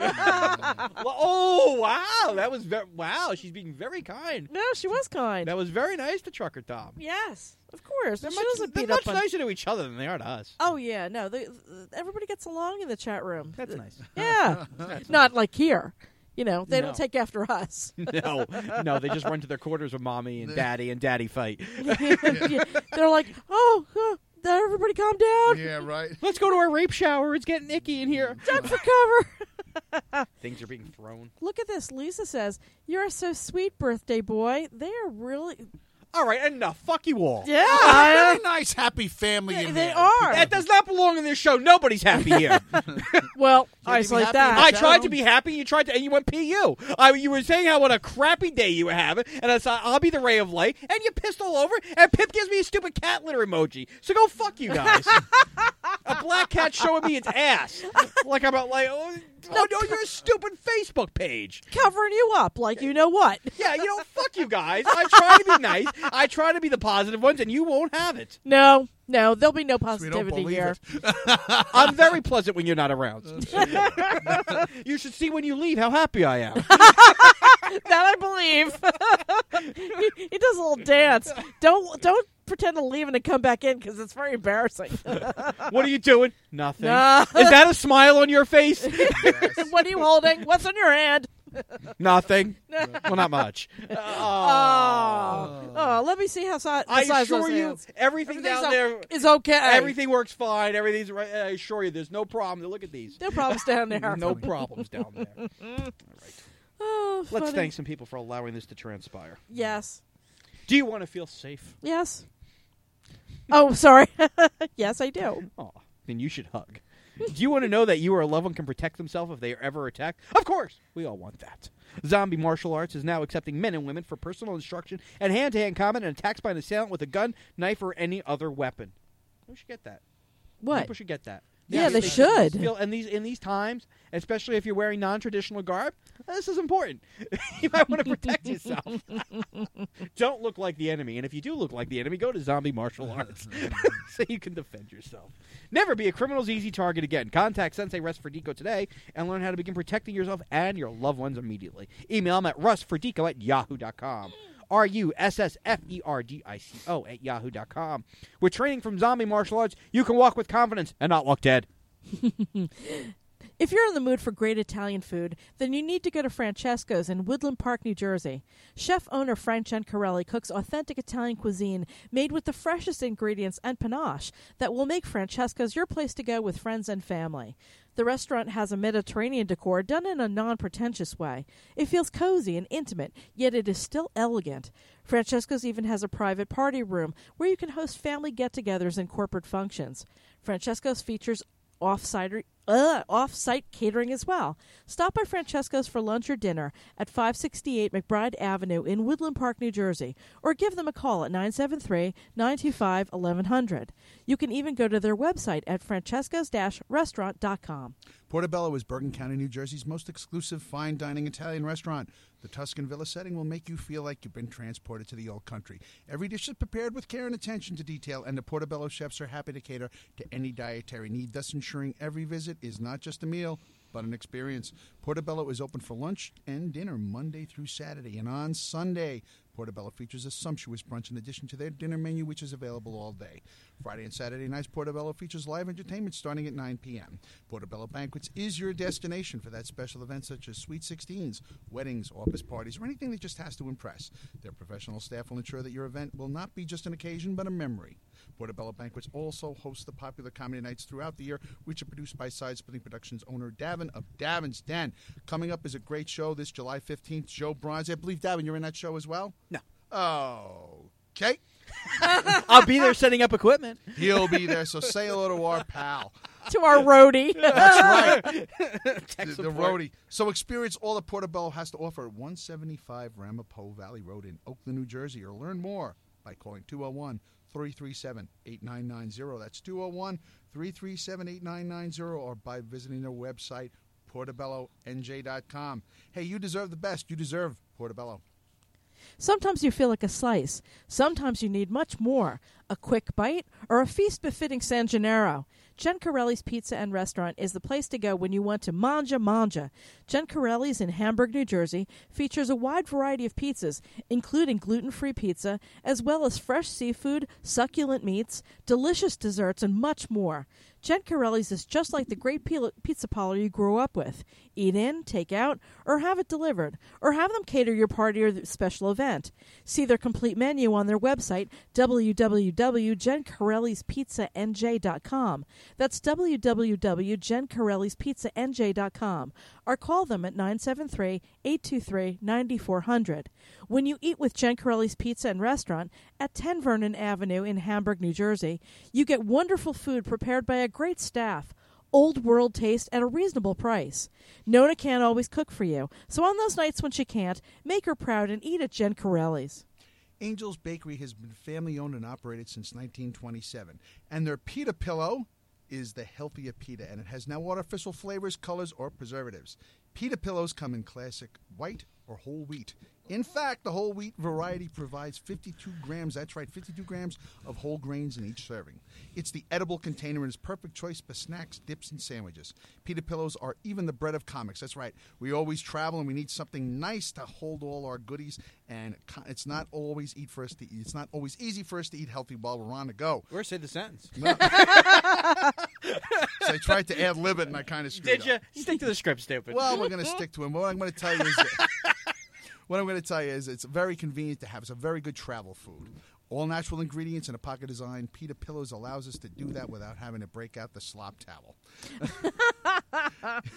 oh wow, that was very wow. She's being very kind. No, she was kind. That was very nice to Trucker Tom. Yes, of course. They're she much, doesn't they're beat much up on. nicer to each other than they are to us. Oh yeah, no, they, everybody gets along in the chat room. That's nice. Yeah, not like here. You know, they No. don't take after us. No, no, they just run to their quarters with mommy and daddy, and daddy fight. They're like, oh, huh, everybody calm down. Yeah, right. Let's go to our rape shower. It's getting icky in here. Duck for cover. Things are being thrown. Look at this. Lisa says, "You're so sweet, birthday boy." They are really. All right, enough. Fuck you all. Yeah, Very nice, happy family. they, in they there. are. That does not belong in this show. Nobody's happy here. Well, be isolate happy that. I chat tried to room? be happy. You tried to, and you went P U. I, you were saying how what a crappy day you were having, and I said I'll be the ray of light, and you pissed all over. And Pip gives me a stupid cat litter emoji. So go fuck you guys. A black cat showing me its ass, like I'm a, like oh, oh no, your stupid Facebook page. Covering you up like you know what. Yeah, you know, fuck you guys. I try to be nice. I try to be the positive ones, and you won't have it. No, no, there'll be no We don't positivity believe here. it. I'm very pleasant when you're not around. You should see when you leave how happy I am. That I believe. he, he does a little dance. Don't don't pretend to leave and to come back in because it's very embarrassing. What are you doing? Nothing. Nah. Is that a smile on your face? What are you holding? What's in your hand? Nothing. Well, not much. Oh, oh, let me see how si- the I size assure those you, hands. everything Everything's down o- there, is okay. everything works fine. Everything's right. I assure you, there's no problem. Look at these. No problems down there. No problems down there. All right. Oh, Let's funny. thank some people for allowing this to transpire. Yes. Do you want to feel safe? Yes. Oh, sorry. Yes, I do. Oh, then you should hug. Do you want to know that you or a loved one can protect themselves if they are ever attacked? Of course. We all want that. Zombie Martial Arts is now accepting men and women for personal instruction and hand-to-hand combat and attacks by an assailant with a gun, knife, or any other weapon. We should get that. What? People should get that. Yeah, they they should. Feel, and these in these times, especially if you're wearing non-traditional garb, this is important. You might want to protect yourself. Don't look like the enemy, and if you do look like the enemy, go to zombie martial arts so you can defend yourself. Never be a criminal's easy target again. Contact Sensei Russ Ferdico today and learn how to begin protecting yourself and your loved ones immediately. Email him at russferdico at yahoo dot com. R U S S F E R D I C O at yahoo dot com. With training from zombie martial arts, you can walk with confidence and not look dead. If you're in the mood for great Italian food, then you need to go to Francesco's in Woodland Park, New Jersey. Chef-owner Frank Gencarelli cooks authentic Italian cuisine made with the freshest ingredients and panache that will make Francesco's your place to go with friends and family. The restaurant has a Mediterranean decor done in a non-pretentious way. It feels cozy and intimate, yet it is still elegant. Francesco's even has a private party room where you can host family get-togethers and corporate functions. Francesco's features off-site, uh, off-site catering as well. Stop by Francesco's for lunch or dinner at five sixty-eight McBride Avenue in Woodland Park, New Jersey, or give them a call at nine seven three, nine two five, eleven hundred. You can even go to their website at francescos dash restaurant dot com. Portobello is Bergen County, New Jersey's most exclusive fine dining Italian restaurant. The Tuscan Villa setting will make you feel like you've been transported to the old country. Every dish is prepared with care and attention to detail, and the Portobello chefs are happy to cater to any dietary need, thus ensuring every visit is not just a meal, but an experience. Portobello is open for lunch and dinner Monday through Saturday, and on Sunday, Portobello features a sumptuous brunch in addition to their dinner menu, which is available all day. Friday and Saturday nights, Portobello features live entertainment starting at nine p.m. Portobello Banquets is your destination for that special event such as Sweet sixteens, weddings, office parties, or anything that just has to impress. Their professional staff will ensure that your event will not be just an occasion, but a memory. Portobello Banquets also hosts the popular comedy nights throughout the year, which are produced by Side Splitting Productions owner Davin of Davin's Den. Coming up is a great show this July fifteenth, Joe Bronze. I believe, Davin, you're in that show as well? No. Oh, okay. I'll be there setting up equipment. He'll be there, so say hello to our pal. To our roadie. That's right. Tech the, the support. roadie. So experience all that Portobello has to offer at one seventy-five Ramapo Valley Road in Oakland, New Jersey, or learn more by calling two oh one, three three seven, eight nine nine zero. That's two oh one, three three seven, eight nine nine zero, or by visiting their website, portobello n j dot com. Hey, you deserve the best. You deserve Portobello. Sometimes you feel like a slice. Sometimes you need much more. A quick bite or a feast befitting San Gennaro. Gencarelli's Pizza and Restaurant is the place to go when you want to manja manja. Gencarelli's in Hamburg, New Jersey, features a wide variety of pizzas, including gluten-free pizza, as well as fresh seafood, succulent meats, delicious desserts, and much more. Gencarelli's is just like the great pizza parlor you grew up with. Eat in, take out, or have it delivered, or have them cater your party or special event. See their complete menu on their website, w w w dot gencarellis pizza n j dot com. That's w w w dot gencarellis pizza n j dot com. Or call them at nine seven three, eight two three, nine four zero zero. When you eat with Gencarelli's Pizza and Restaurant at ten Vernon Avenue in Hamburg, New Jersey, you get wonderful food prepared by a great staff, old world taste at a reasonable price. Nona can't always cook for you, so on those nights when she can't, make her proud and eat at Gencarelli's. Angel's Bakery has been family-owned and operated since nineteen twenty-seven, and their pita pillow is the healthier pita, and it has no artificial flavors, colors, or preservatives. Pita pillows come in classic white or whole wheat. In fact, the whole wheat variety provides fifty-two grams, that's right, fifty-two grams of whole grains in each serving. It's the edible container and is perfect choice for snacks, dips, and sandwiches. Pita pillows are even the bread of comics. That's right. We always travel and we need something nice to hold all our goodies, and it's not always eat for us to eat. It's not always easy for us to eat healthy while we're on the go. Or say the sentence. No. So I tried to ad lib it and I kind of screwed Did up. you? Stick to the script, stupid. Well, we're going to stick to him. What I'm going to tell you is that what I'm going to tell you is it's very convenient to have. It's a very good travel food. All natural ingredients and a pocket design. Pita Pillows allows us to do that without having to break out the slop towel.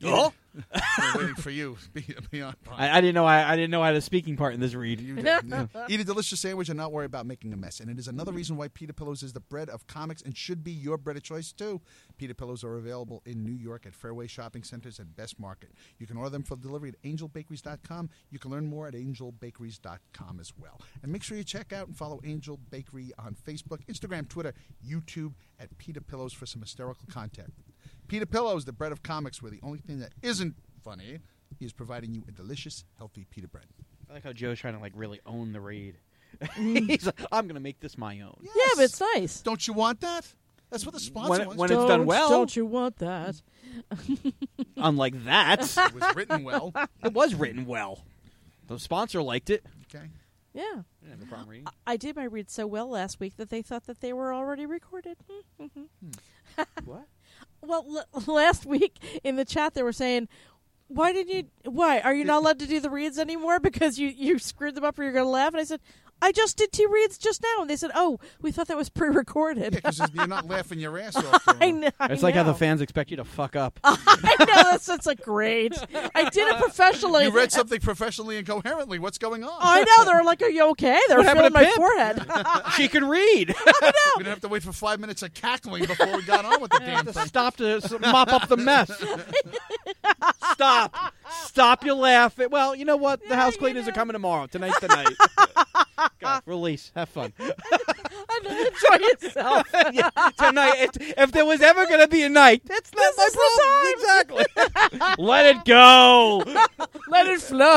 Oh, I'm waiting for you. Be, be on. I, I didn't know. I, I didn't know I had a speaking part in this read. You did. Yeah. Eat a delicious sandwich and not worry about making a mess. And it is another reason why Pita Pillows is the bread of comics and should be your bread of choice, too. Pita Pillows are available in New York at Fairway Shopping Centers and Best Market. You can order them for delivery at angel bakeries dot com. You can learn more at angel bakeries dot com as well. And make sure you check out and follow Angel Bakery on Facebook, Instagram, Twitter, YouTube at Pita Pillows for some hysterical content. Pita Pillows, the bread of comics, where the only thing that isn't funny is providing you a delicious, healthy pita bread. I like how Joe's trying to like really own the read. He's like, I'm going to make this my own. Yes. Yeah, but it's nice. Don't you want that? That's what the sponsor When it- wants. when it's Don't- done well. Don't you want that? Unlike that, It was written well. it was written well. The sponsor liked it. Okay. Yeah. I didn't have a problem reading. I did my read so well last week that they thought that they were already recorded. What? Well, l- last week in the chat they were saying, "Why did you? Why are you not allowed to do the reads anymore? Because you you screwed them up, or you're going to laugh." And I said, "I just did two reads just now," and they said, "Oh, we thought that was pre-recorded." Yeah, because you're not laughing your ass off. I know. I It's like how the know. fans expect you to fuck up. I know that's that's a great. I did it professionally. You read something professionally and coherently. What's going on? I know. They were like, "Are you okay?" They were What happened feeling to my Pip? forehead. She can read. We didn't have to wait for five minutes of cackling before we got on with the damn thing. Stop to s- mop up the mess. Stop. Stop your laugh. Well, you know what? The Yeah, house you cleaners know. are coming tomorrow. Tonight's the night. Go, release. Have fun. And enjoy yourself. Yeah, tonight. If, if there was ever going to be a night, that's not This my is the problem. Exactly. Let it go. Let it flow.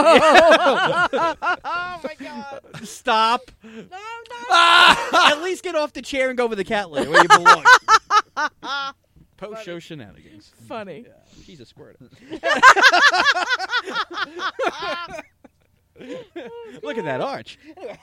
Oh my god! Stop. No, no. At least get off the chair and go over the cat litter where you belong. Post-show shenanigans. Funny. Yeah, she's a squirter. Look at that arch.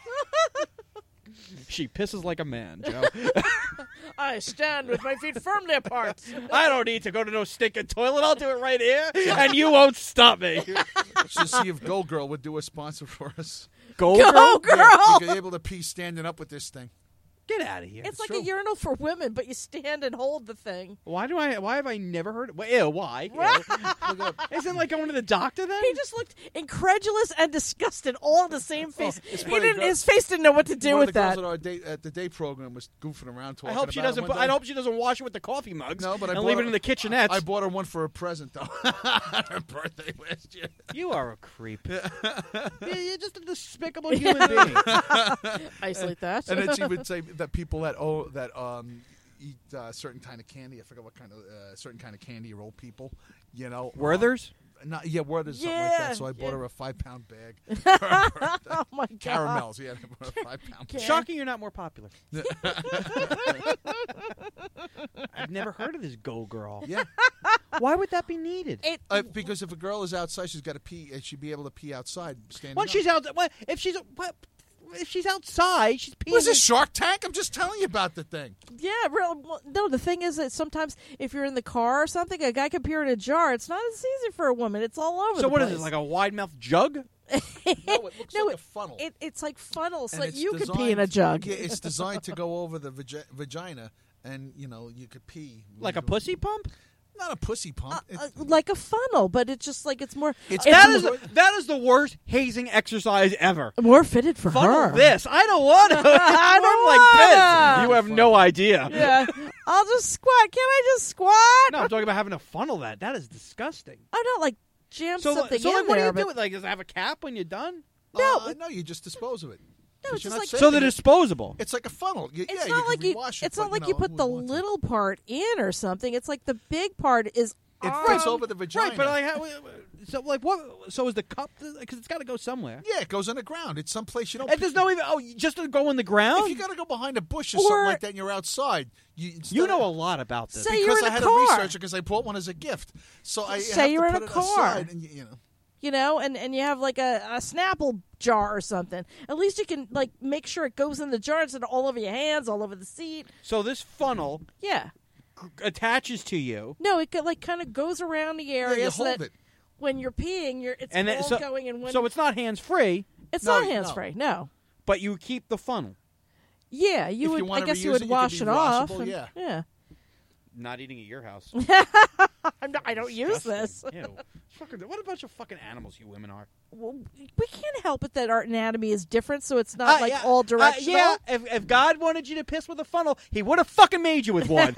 She pisses like a man, Joe. I stand with my feet firmly apart. I don't need to go to no stinking toilet. I'll do it right here, and you won't stop me. Should see if Go Girl would do a sponsor for us. Go, Go, girl. girl. Yeah, you could be able to pee standing up with this thing. Get out of here. It's like true. a urinal for women, but you stand and hold the thing. Why do I? Why have I never heard? Well, ew, why? Ew. Isn't it like going to the doctor then? He just looked incredulous and disgusted all in the same face. it's he funny, didn't, girl- his face didn't know what to do One of with the girls that. at our day, at the day program was goofing around talking I hope she about it doesn't. one Put, I day. hope she doesn't wash it with the coffee mugs. No, but I and bought leave her- it in the kitchenette. I bought her one for a present, though. Her birthday last year. You are a creep. You're just a despicable human being. Isolate that. And then she would say that people that oh that um eat uh, certain kind of candy. I forgot what kind of uh, certain kind of candy are old people. You know, Werther's? Uh, not yeah, Werther's something like Yeah, that. So I bought yeah. her a five pound bag. For her birthday. Oh my god! Caramels. Yeah, I bought her a five pound. Ca- Shocking you're not more popular. I've never heard of this Go Girl. Yeah, Why would that be needed? It, uh, because if a girl is outside, she's got to pee. And she'd be able to pee outside standing. Once up. she's out, what, if she's what, if she's outside, she's peeing. What is this, Shark Tank? I'm just telling you about the thing. yeah, real. well, No, the thing is that sometimes if you're in the car or something, a guy can pee in a jar. It's not as easy for a woman. It's all over. So the what is place. this, like a wide mouth jug? No, it looks No, like it- a funnel. It, it's like funnels, And like it's you could pee in a designed- jug. Yeah, it's designed to go over the vagi- vagina, and you know you could pee Like a pussy pump? Not a pussy pump. Uh, It's- uh, like a funnel, but it's just like it's more. It's- it's That is more, that is the worst hazing exercise ever. more fitted for Funnel her. this. I don't want to. I don't like wanna. this. You have no idea. Yeah, I'll just squat. Can I just squat? No, I'm talking about having to funnel that. That is disgusting. I don't like jam So, something so in like, what there. do you but do? With, like, does it have a cap when you're done? No, uh, no, you just dispose of it. No, 'Cause it's you're just not like- saving So they're it. disposable. It's like a funnel. You, it's yeah, not you like can you. rewash it, It's but, not like you know, put who the wants it? little part in or something. It's like the big part is. It on- fits over the vagina. Right, but like, how, so like what? So is the cup? Because it's got to go somewhere. yeah, it goes in the ground. It's someplace you don't. And there's no even. Oh, just to go in the ground. If you got to go behind a bush or, Or- something like that, and you're outside. You, instead You know a of- lot about this. Say you're because in I a had car. to research it because I bought one as a gift. So I Say have you're to in put a it car. aside and you, you know. You know, and, and you have like a, a Snapple jar or something. At least you can like make sure it goes in the jar instead of all over your hands, all over the seat. So this funnel Yeah. attaches to you, No, it go- like kind of goes around the area Yeah, you so hold that it. when you're peeing, you're it's and all then, so, going in one. so it's not hands free, it's No, not no. hands free. No. but you keep the funnel. Yeah, you If would. you wanna I guess you reuse would it, you could wash be it off. washable, and- yeah. Yeah. not eating at your house. I'm not, I don't use this. Ew. Fucking, what a bunch of fucking animals you women are. Well, we can't help it that our anatomy is different, so it's not Uh, like yeah, all uh, directional. yeah, if, if God wanted you to piss with a funnel, he would have fucking made you with one.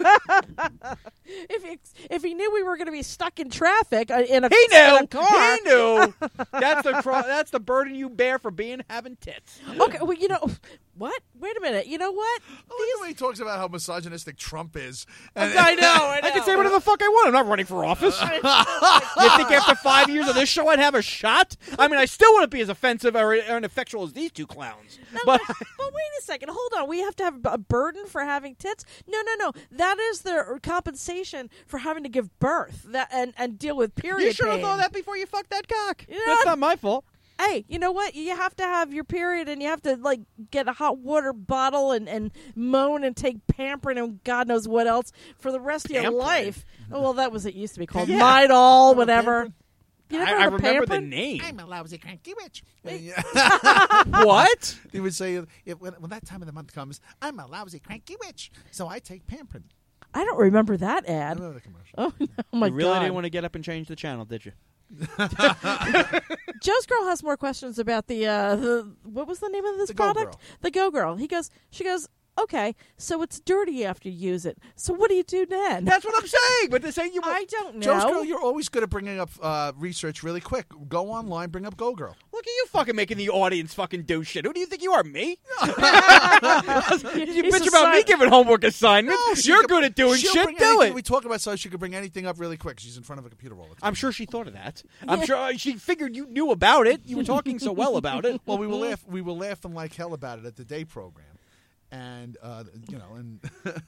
If he, if he knew we were going to be stuck in traffic uh, in a, He in knew. a car, He knew. That's the cro- that's the burden you bear for being having tits. okay, well, you know what? Wait a minute. You know what? I like the way he talks about how misogynistic Trump is. And, I know. I know. I can say whatever the fuck I want. I'm not running for office. You think after five years of this show I'd have a shot? I mean, I still wouldn't be as offensive or, or ineffectual as these two clowns. No, but but, but wait a second. Hold on. We have to have a burden for having tits? No, no, no. That is the compensation for having to give birth that and, and deal with period you should have pain. thought that before you fucked that cock. You know That's what? not my fault. Hey, you know what? You have to have your period, and you have to like get a hot water bottle and, and moan and take Pamprin and God knows what else for the rest of your Pamprin? life. Oh, well, that was it. Used to be called Yeah. Midol, whatever. You I, never I heard of remember the Pamprin? name. I'm a lousy cranky witch. What? He would say, if, when, when that time of the month comes, I'm a lousy cranky witch, so I take Pamprin. I don't remember that I ad. remember the commercial. Oh, no, oh my you really God. didn't want to get up and change the channel, did you? Joe's girl has more questions about the uh, the what was the name of this The Go product? Girl. The Go Girl. He goes. She goes. Okay, so it's dirty after you use it. So what do you do then? That's what I'm saying. But they're saying you. I don't know. Joe's Girl, you're always good at bringing up uh, research really quick. Go online, bring up Go Girl. Look at you fucking making the audience fucking do shit. Who do you think you are, me? you He's bitch a about me sci- giving homework assignments. No, she You're could- good at doing she'll shit. bring Do anything it. We talk about so she could bring anything up really quick. She's in front of a computer all the time. I'm sure she thought of that. I'm sure she figured you knew about it. You were talking so well about it. Well, we were laugh. We were laughing like hell about it at the day program, and uh, you know, and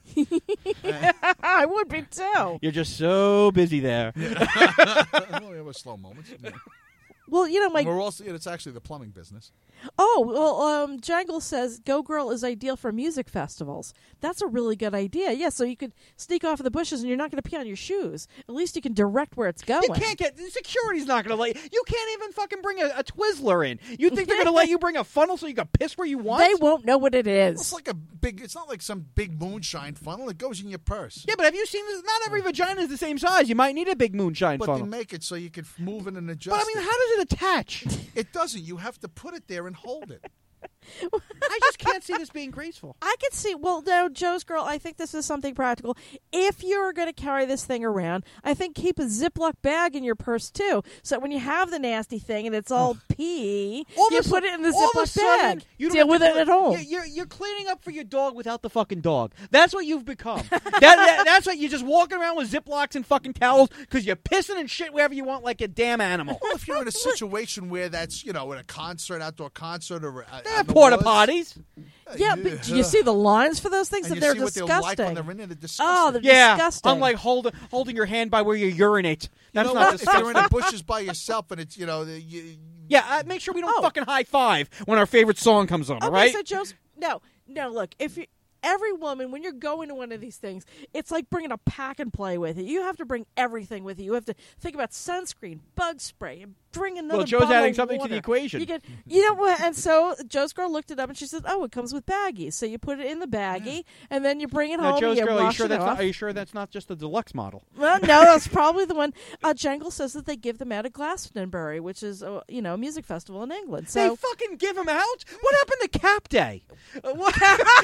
I would be too. You're just so busy there. well, we have a slow moments. Yeah. Well, you know, my We're also. It's actually the plumbing business. oh, well, um, Jangle says Go Girl is ideal for music festivals. That's a really good idea. Yeah, so you could sneak off in the bushes and you're not going to pee on your shoes. At least you can direct where it's going. You can't get security's not going to let you. You can't even fucking bring a, a Twizzler in. You think they're going to let you bring a funnel so you can piss where you want? They won't know what it It's is. like a big. It's not like some big moonshine funnel. It goes in your purse. Yeah, but have you seen this? Not every vagina is the same size. You might need a big moonshine But funnel. they make it so you can move it and adjust. But I mean, it. how does it attach? It doesn't. You have to put it there and hold it. I just can't see this being graceful. I could see. Well, no, Joe's girl. I think this is something practical. If you're going to carry this thing around, I think keep a Ziploc bag in your purse too, so when you have the nasty thing and it's all pee, All you of a put su- it in the all of a Ziploc sudden, bag. you don't Deal have with to it clean- at home. You're, you're you're cleaning up for your dog without the fucking dog. That's what you've become. that, that that's what you're just walking around with Ziplocs and fucking towels because you're pissing and shit wherever you want like a damn animal. Well, if you're in a situation where that's, you know, at a concert, outdoor concert, or uh, They out have in the porta woods, potties. Yeah, but do you see the lines for those things? and That you they're see what they're like disgusting. when they're in there. They're Oh, disgusting. they're Yeah, disgusting. unlike holding holding your hand by where you urinate. That's you know not what? If you're in disgusting. the bushes by yourself and it's, you know, the, you, Yeah, uh, make sure we don't Oh. fucking high five when our favorite song comes on. Okay, all right? so Joe's no, no. Look, if you every woman when you're going to one of these things, it's like bringing a pack and play with it. You have to bring everything with you. You have to think about sunscreen, bug spray, and bring another. Well, Joe's bottle adding of something to water. the equation. You get, you know what? And so Joe's girl looked it up and she said, "Oh, it comes with baggies. So you put it in the baggie and then you bring it Now, home Joe's and you girl, are you wash sure it that's off." not, are you sure that's not just the deluxe model? Well, no, that's probably the one. Uh, Jangle says that they give them out at Glastonbury, which is uh, you know a music festival in England. They So fucking give them out? What happened to Cap Day? Uh, what?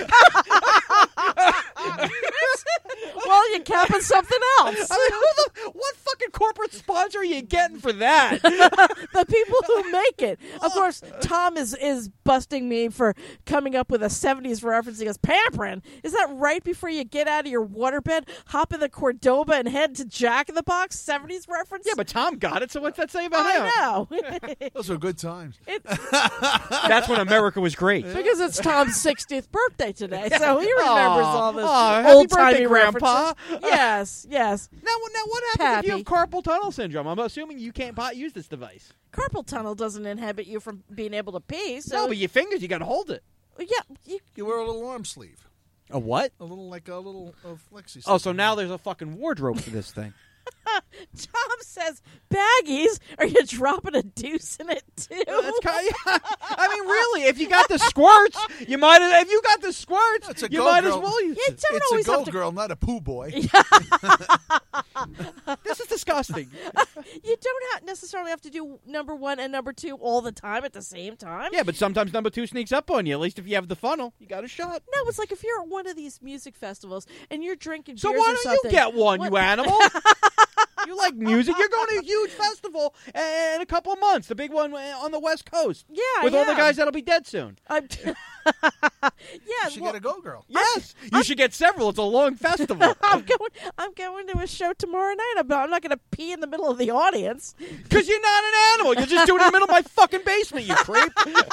well, you're capping something else. I mean, who the, what fucking corporate sponsor are you getting for that? The people who make it. Of course, Tom is is busting me for coming up with a seventies reference. He goes, Pamprin, is that right before you get out of your waterbed, hop in the Cordoba and head to Jack in the Box? seventies reference? Yeah, but Tom got it, so what's that say about him? I know. those are good times. It, That's when America was great. because it's Tom's sixtieth birthday today, so he remembers Aw, all this aw, happy old-timey birthday, Grandpa. references. Yes, yes. Now, now what happens if you Pappy. have carpal tunnel syndrome? I'm assuming you can't pot- use this device. Carpal tunnel doesn't inhibit you from being able to pee, so... No, but your fingers, you got to hold it. yeah, you, You wear a little arm sleeve, A what? a little like a little uh, flexi. Oh, so now there's a fucking wardrobe for this thing. Tom says, baggies? Are you dropping a deuce in it, too? That's kind of, I mean, really, if you got the squirts, you might have, if you got the squirts, It's a you go might girl. as well use You it. don't It's a always go have to... girl, not a poo boy. This is disgusting. You don't ha- necessarily have to do number one and number two all the time at the same time. Yeah, but sometimes number two sneaks up on you. At least if you have the funnel, you got a shot. No, it's like if you're at one of these music festivals and you're drinking So beers why or don't something. you get one, What- you animal? You like music? You're going to a huge festival in a couple of months, the big one on the West Coast. Yeah, with I all the am. guys that'll be dead soon. I'm yeah, You should well, get a go girl. Yes, you should get several. It's a long festival. I'm going. I'm going to a show tomorrow night. I'm, I'm not going to pee in the middle of the audience. Because you're not an animal. You'll just do it in the middle of my fucking basement, you creep.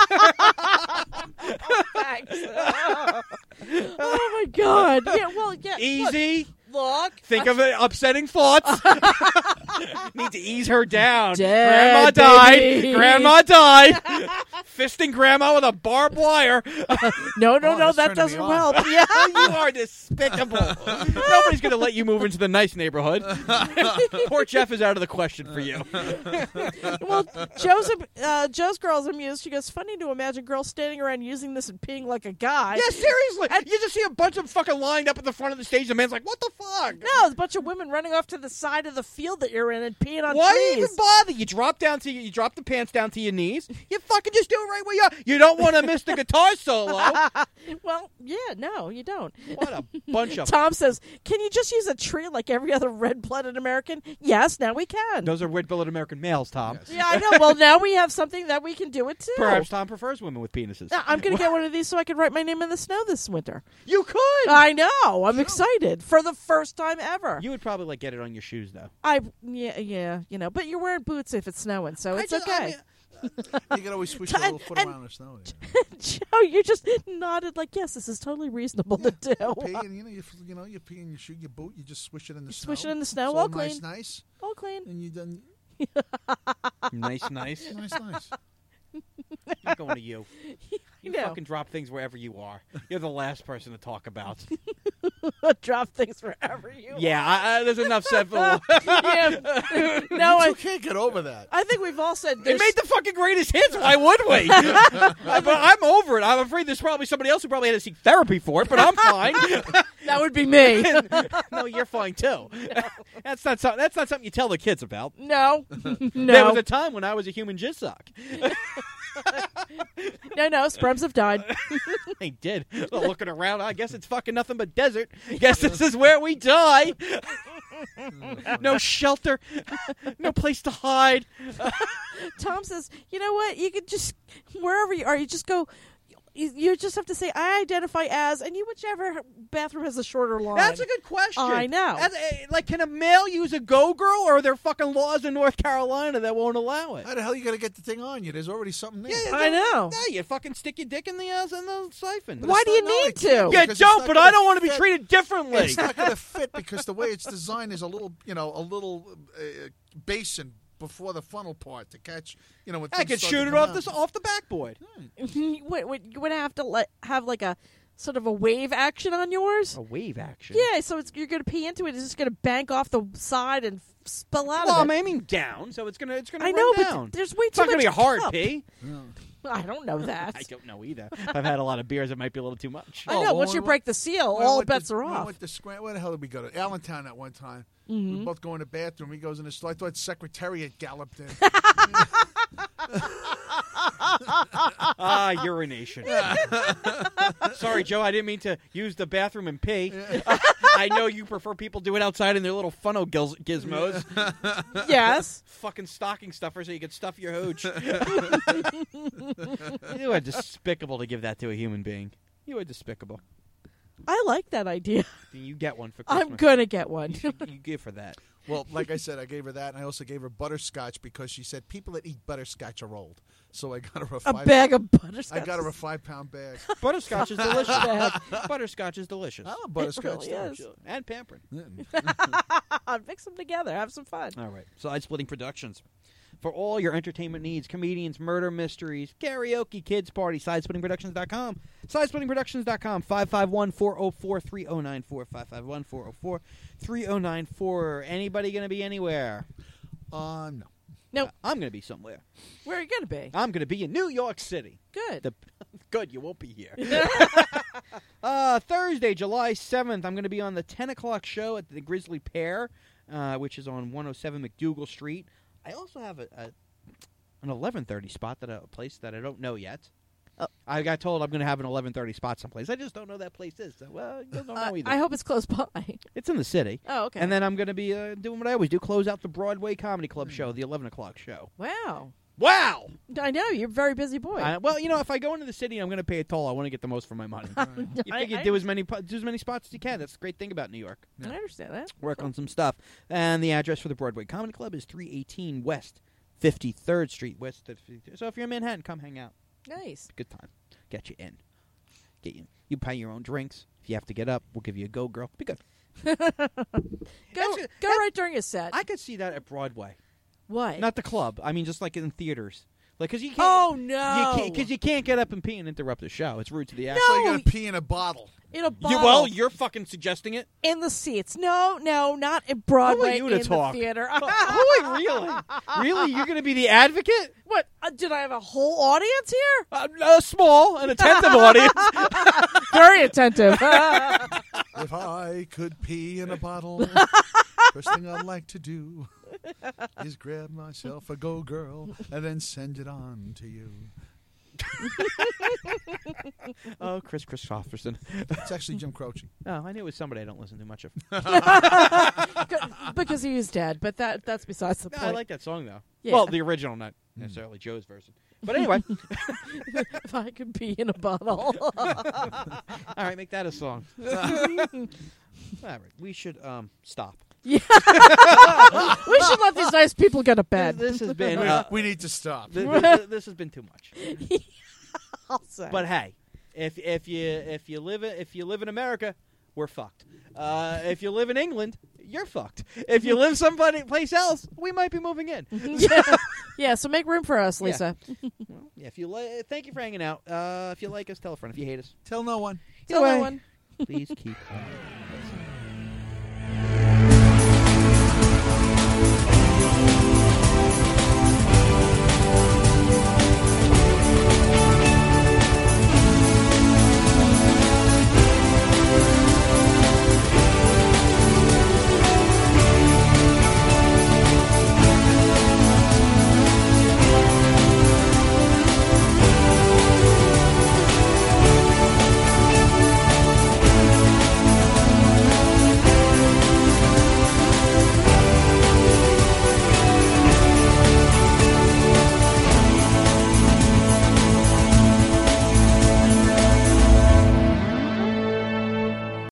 Thanks. Oh my god. Yeah. Well. Yeah. Easy. Look. Think of it, upsetting thoughts. Need to ease her down. Dead Grandma baby. died. Grandma died. Fisting grandma with a barbed wire. No, no, Oh, no. that's That turning doesn't me on. help. Yeah. You are despicable. Nobody's going to let you move into the nice neighborhood. Poor Jeff is out of the question for you. Well, Joe's uh, Joe's girl's amused. She goes, "Funny to imagine girls standing around using this and peeing like a guy." Yeah, seriously. You just see a bunch of them fucking lined up at the front of the stage. The man's like, what the fuck? No, there's a bunch of women running off to the side of the field that you're in and peeing on Why do trees. you even bother? You drop down to you drop the pants down to your knees. You fucking just do it right where you are. You don't want to miss the guitar solo. Well, yeah, no, you don't. What a bunch of. Tom says, "Can you just use a tree like every other red-blooded American?" Yes, now we can. Those are red-blooded American males, Tom. Yes. Yeah, I know. Well, now we have something that we can do it too. Perhaps Tom prefers women with penises. Yeah, I'm going to get one of these so I can write my name in the snow this winter. You could. I know. I'm excited for the first time ever. You would probably like get it on your shoes though. I yeah yeah you know, but you're wearing boots if it's snowing, so I it's just- I okay. mean, You can always swish your And- little foot and- around in the snow. Joe, you just nodded like, yes, this is totally reasonable to do. Pee, and, you know, you, you know, you pee in your shoe, your boot, you just swish it in the snow. Swish it in the snow, It's all all nice, clean. nice, All clean. and you done nice, nice. nice, nice. I'm going to you. You know. fucking drop things wherever you are. You're the last person to talk about. Drop things wherever you Yeah, I, I, there's enough said for. are. Yeah. No, You I, can't get over that. I think we've all said They there's made the fucking greatest hits. Why would we? Uh, but I'm over it. I'm afraid there's probably somebody else who probably had to seek therapy for it, but I'm fine. that would be me. No, you're fine too. That's not so, that's not something you tell the kids about. No. No. There was a time when I was a human jizz sock. no, no, sperms have died. They did. They're looking around. I guess it's fucking nothing but desert. Guess this is where we die. No shelter. No place to hide. Tom says, you know what? You could just, wherever you are, you just go, you, you just have to say, I identify as, and you whichever bathroom has a shorter line. That's a good question. I know. That's, eh, like, can a male use a go-girl, or are there fucking laws in North Carolina that won't allow it? How the hell you got to get the thing on you? There's already something there. Yeah, I know. Yeah, you fucking stick your dick in the uh, in the siphon. But Why it's do you not- no, need it to? can't You because it's don't, not but gonna I don't want to be fit. treated differently. It's not going to fit because the way it's designed is a little, you know, a little uh, basin before the funnel part to catch, you know, when I things could start shoot to it come off out. the off the backboard. Wait, wait, you would have to let, have like a sort of a wave action on yours? A wave action. Yeah, so it's, you're going to pee into it. It's just going to bank off the side and f- spill out Well, of I'm it. aiming down, so it's gonna it's gonna I run know, down. but there's way It's too not gonna much be a hard cup. pee. I don't know that. I don't know either. If I've had a lot of beers, it might be a little too much. I Oh, know. well, Once when you we- break the seal, When I all went to- bets are when I off. went to Scran- where the hell did we go to? Allentown at one time. We Mm-hmm. were both going to the bathroom. He goes in the store. I thought Secretariat galloped in. Ah, urination. Sorry, Joe. I didn't mean to use the bathroom and pee. I know you prefer people do it outside in their little funnel giz- gizmos. Yes. Fucking stocking stuffer so you can stuff your hooch. You are despicable to give that to a human being. You are despicable. I like that idea. You get one for Christmas. I'm going to get one. You give her that. Well, like I said, I gave her that, and I also gave her butterscotch because she said people that eat butterscotch are old. So I got her a A five. bag of butterscotch. I got her a five-pound bag. Butterscotch is delicious. Butterscotch is delicious. I love butterscotch. really too. is. And pampering. Mix them together. Have some fun. All right. Side Splitting Productions. for all your entertainment needs. Comedians, murder mysteries, karaoke, kids party. side splitting productions dot com. side splitting productions dot com. five five one, four oh four, three oh nine four. five five one, four oh four, three oh nine four. Anybody going to be anywhere? Uh, no. Nope. Uh, I'm going to be somewhere. Where are you going to be? I'm going to be in New York City. Good. The, good, you won't be here. uh, Thursday, July seventh, I'm going to be on the ten o'clock show at the Grizzly Pear, uh, which is on one oh seven McDougal Street. I also have a, a an eleven thirty spot, that a place that I don't know yet. Oh. I got told I'm going to have an eleven thirty spot someplace. I just don't know that place is. So, well, you don't know Uh, either. I hope it's close by. It's in the city. Oh, okay. And then I'm going to be uh, doing what I always do, close out the Broadway Comedy Club show, the eleven o'clock show. Wow. Wow! I know. You're a very busy boy. Uh, well, you know, if I go into the city, I'm going to pay a toll. I want to get the most for my money. You I- figure I do as many po- do as many spots as you can. That's the great thing about New York. I understand that. Work on some stuff. And the address for the Broadway Comedy Club is three eighteen West fifty-third Street. West of fifty-third. So if you're in Manhattan, come hang out. Nice. Good time. Get you in. Get you. You pay your own drinks. If you have to get up, we'll give you a go, girl. Be good. Go, Actually, go that- right during a set. I could see that at Broadway, what? not the club. I mean, just like in theaters. Like, cause you can't. Oh, no. Because you, can't get up and pee and interrupt the show. It's rude to the act. So you No. got to pee in a bottle. In a You, bottle. well, you're fucking suggesting it. in the seats. No, no, not in Broadway. you to in talk? the theater. Oh, really? Really? You're going to be the advocate? What? Uh, did I have a whole audience here? Uh, a small, an attentive audience. Very attentive. If I could pee in a bottle, first thing I'd like to do is grab myself a Go Girl and then send it on to you. Oh, Chris Christopherson. It's actually Jim Croce. Oh, I knew it was somebody I don't listen to much of. Because he was dead, but that that's besides the No, point. I like that song, though. Yeah. Well, the original, not necessarily Joe's version. But anyway. If I could pee in a bottle. All right, make that a song. All right, we should um stop. Yeah. We should let these nice people get to bed. This has been We, uh, we need to stop. th- th- th- this has been too much. I'll say. But hey, if if you if you live in, if you live in America, we're fucked. Uh, if you live in England, you're fucked. If you live somebody place else, we might be moving in. yeah. yeah, so make room for us, Lisa. Well, yeah, if you li- thank you for hanging out. Uh, if you like us, tell a friend. If you hate us, Tell no one. Tell no Anyway, one. please keep.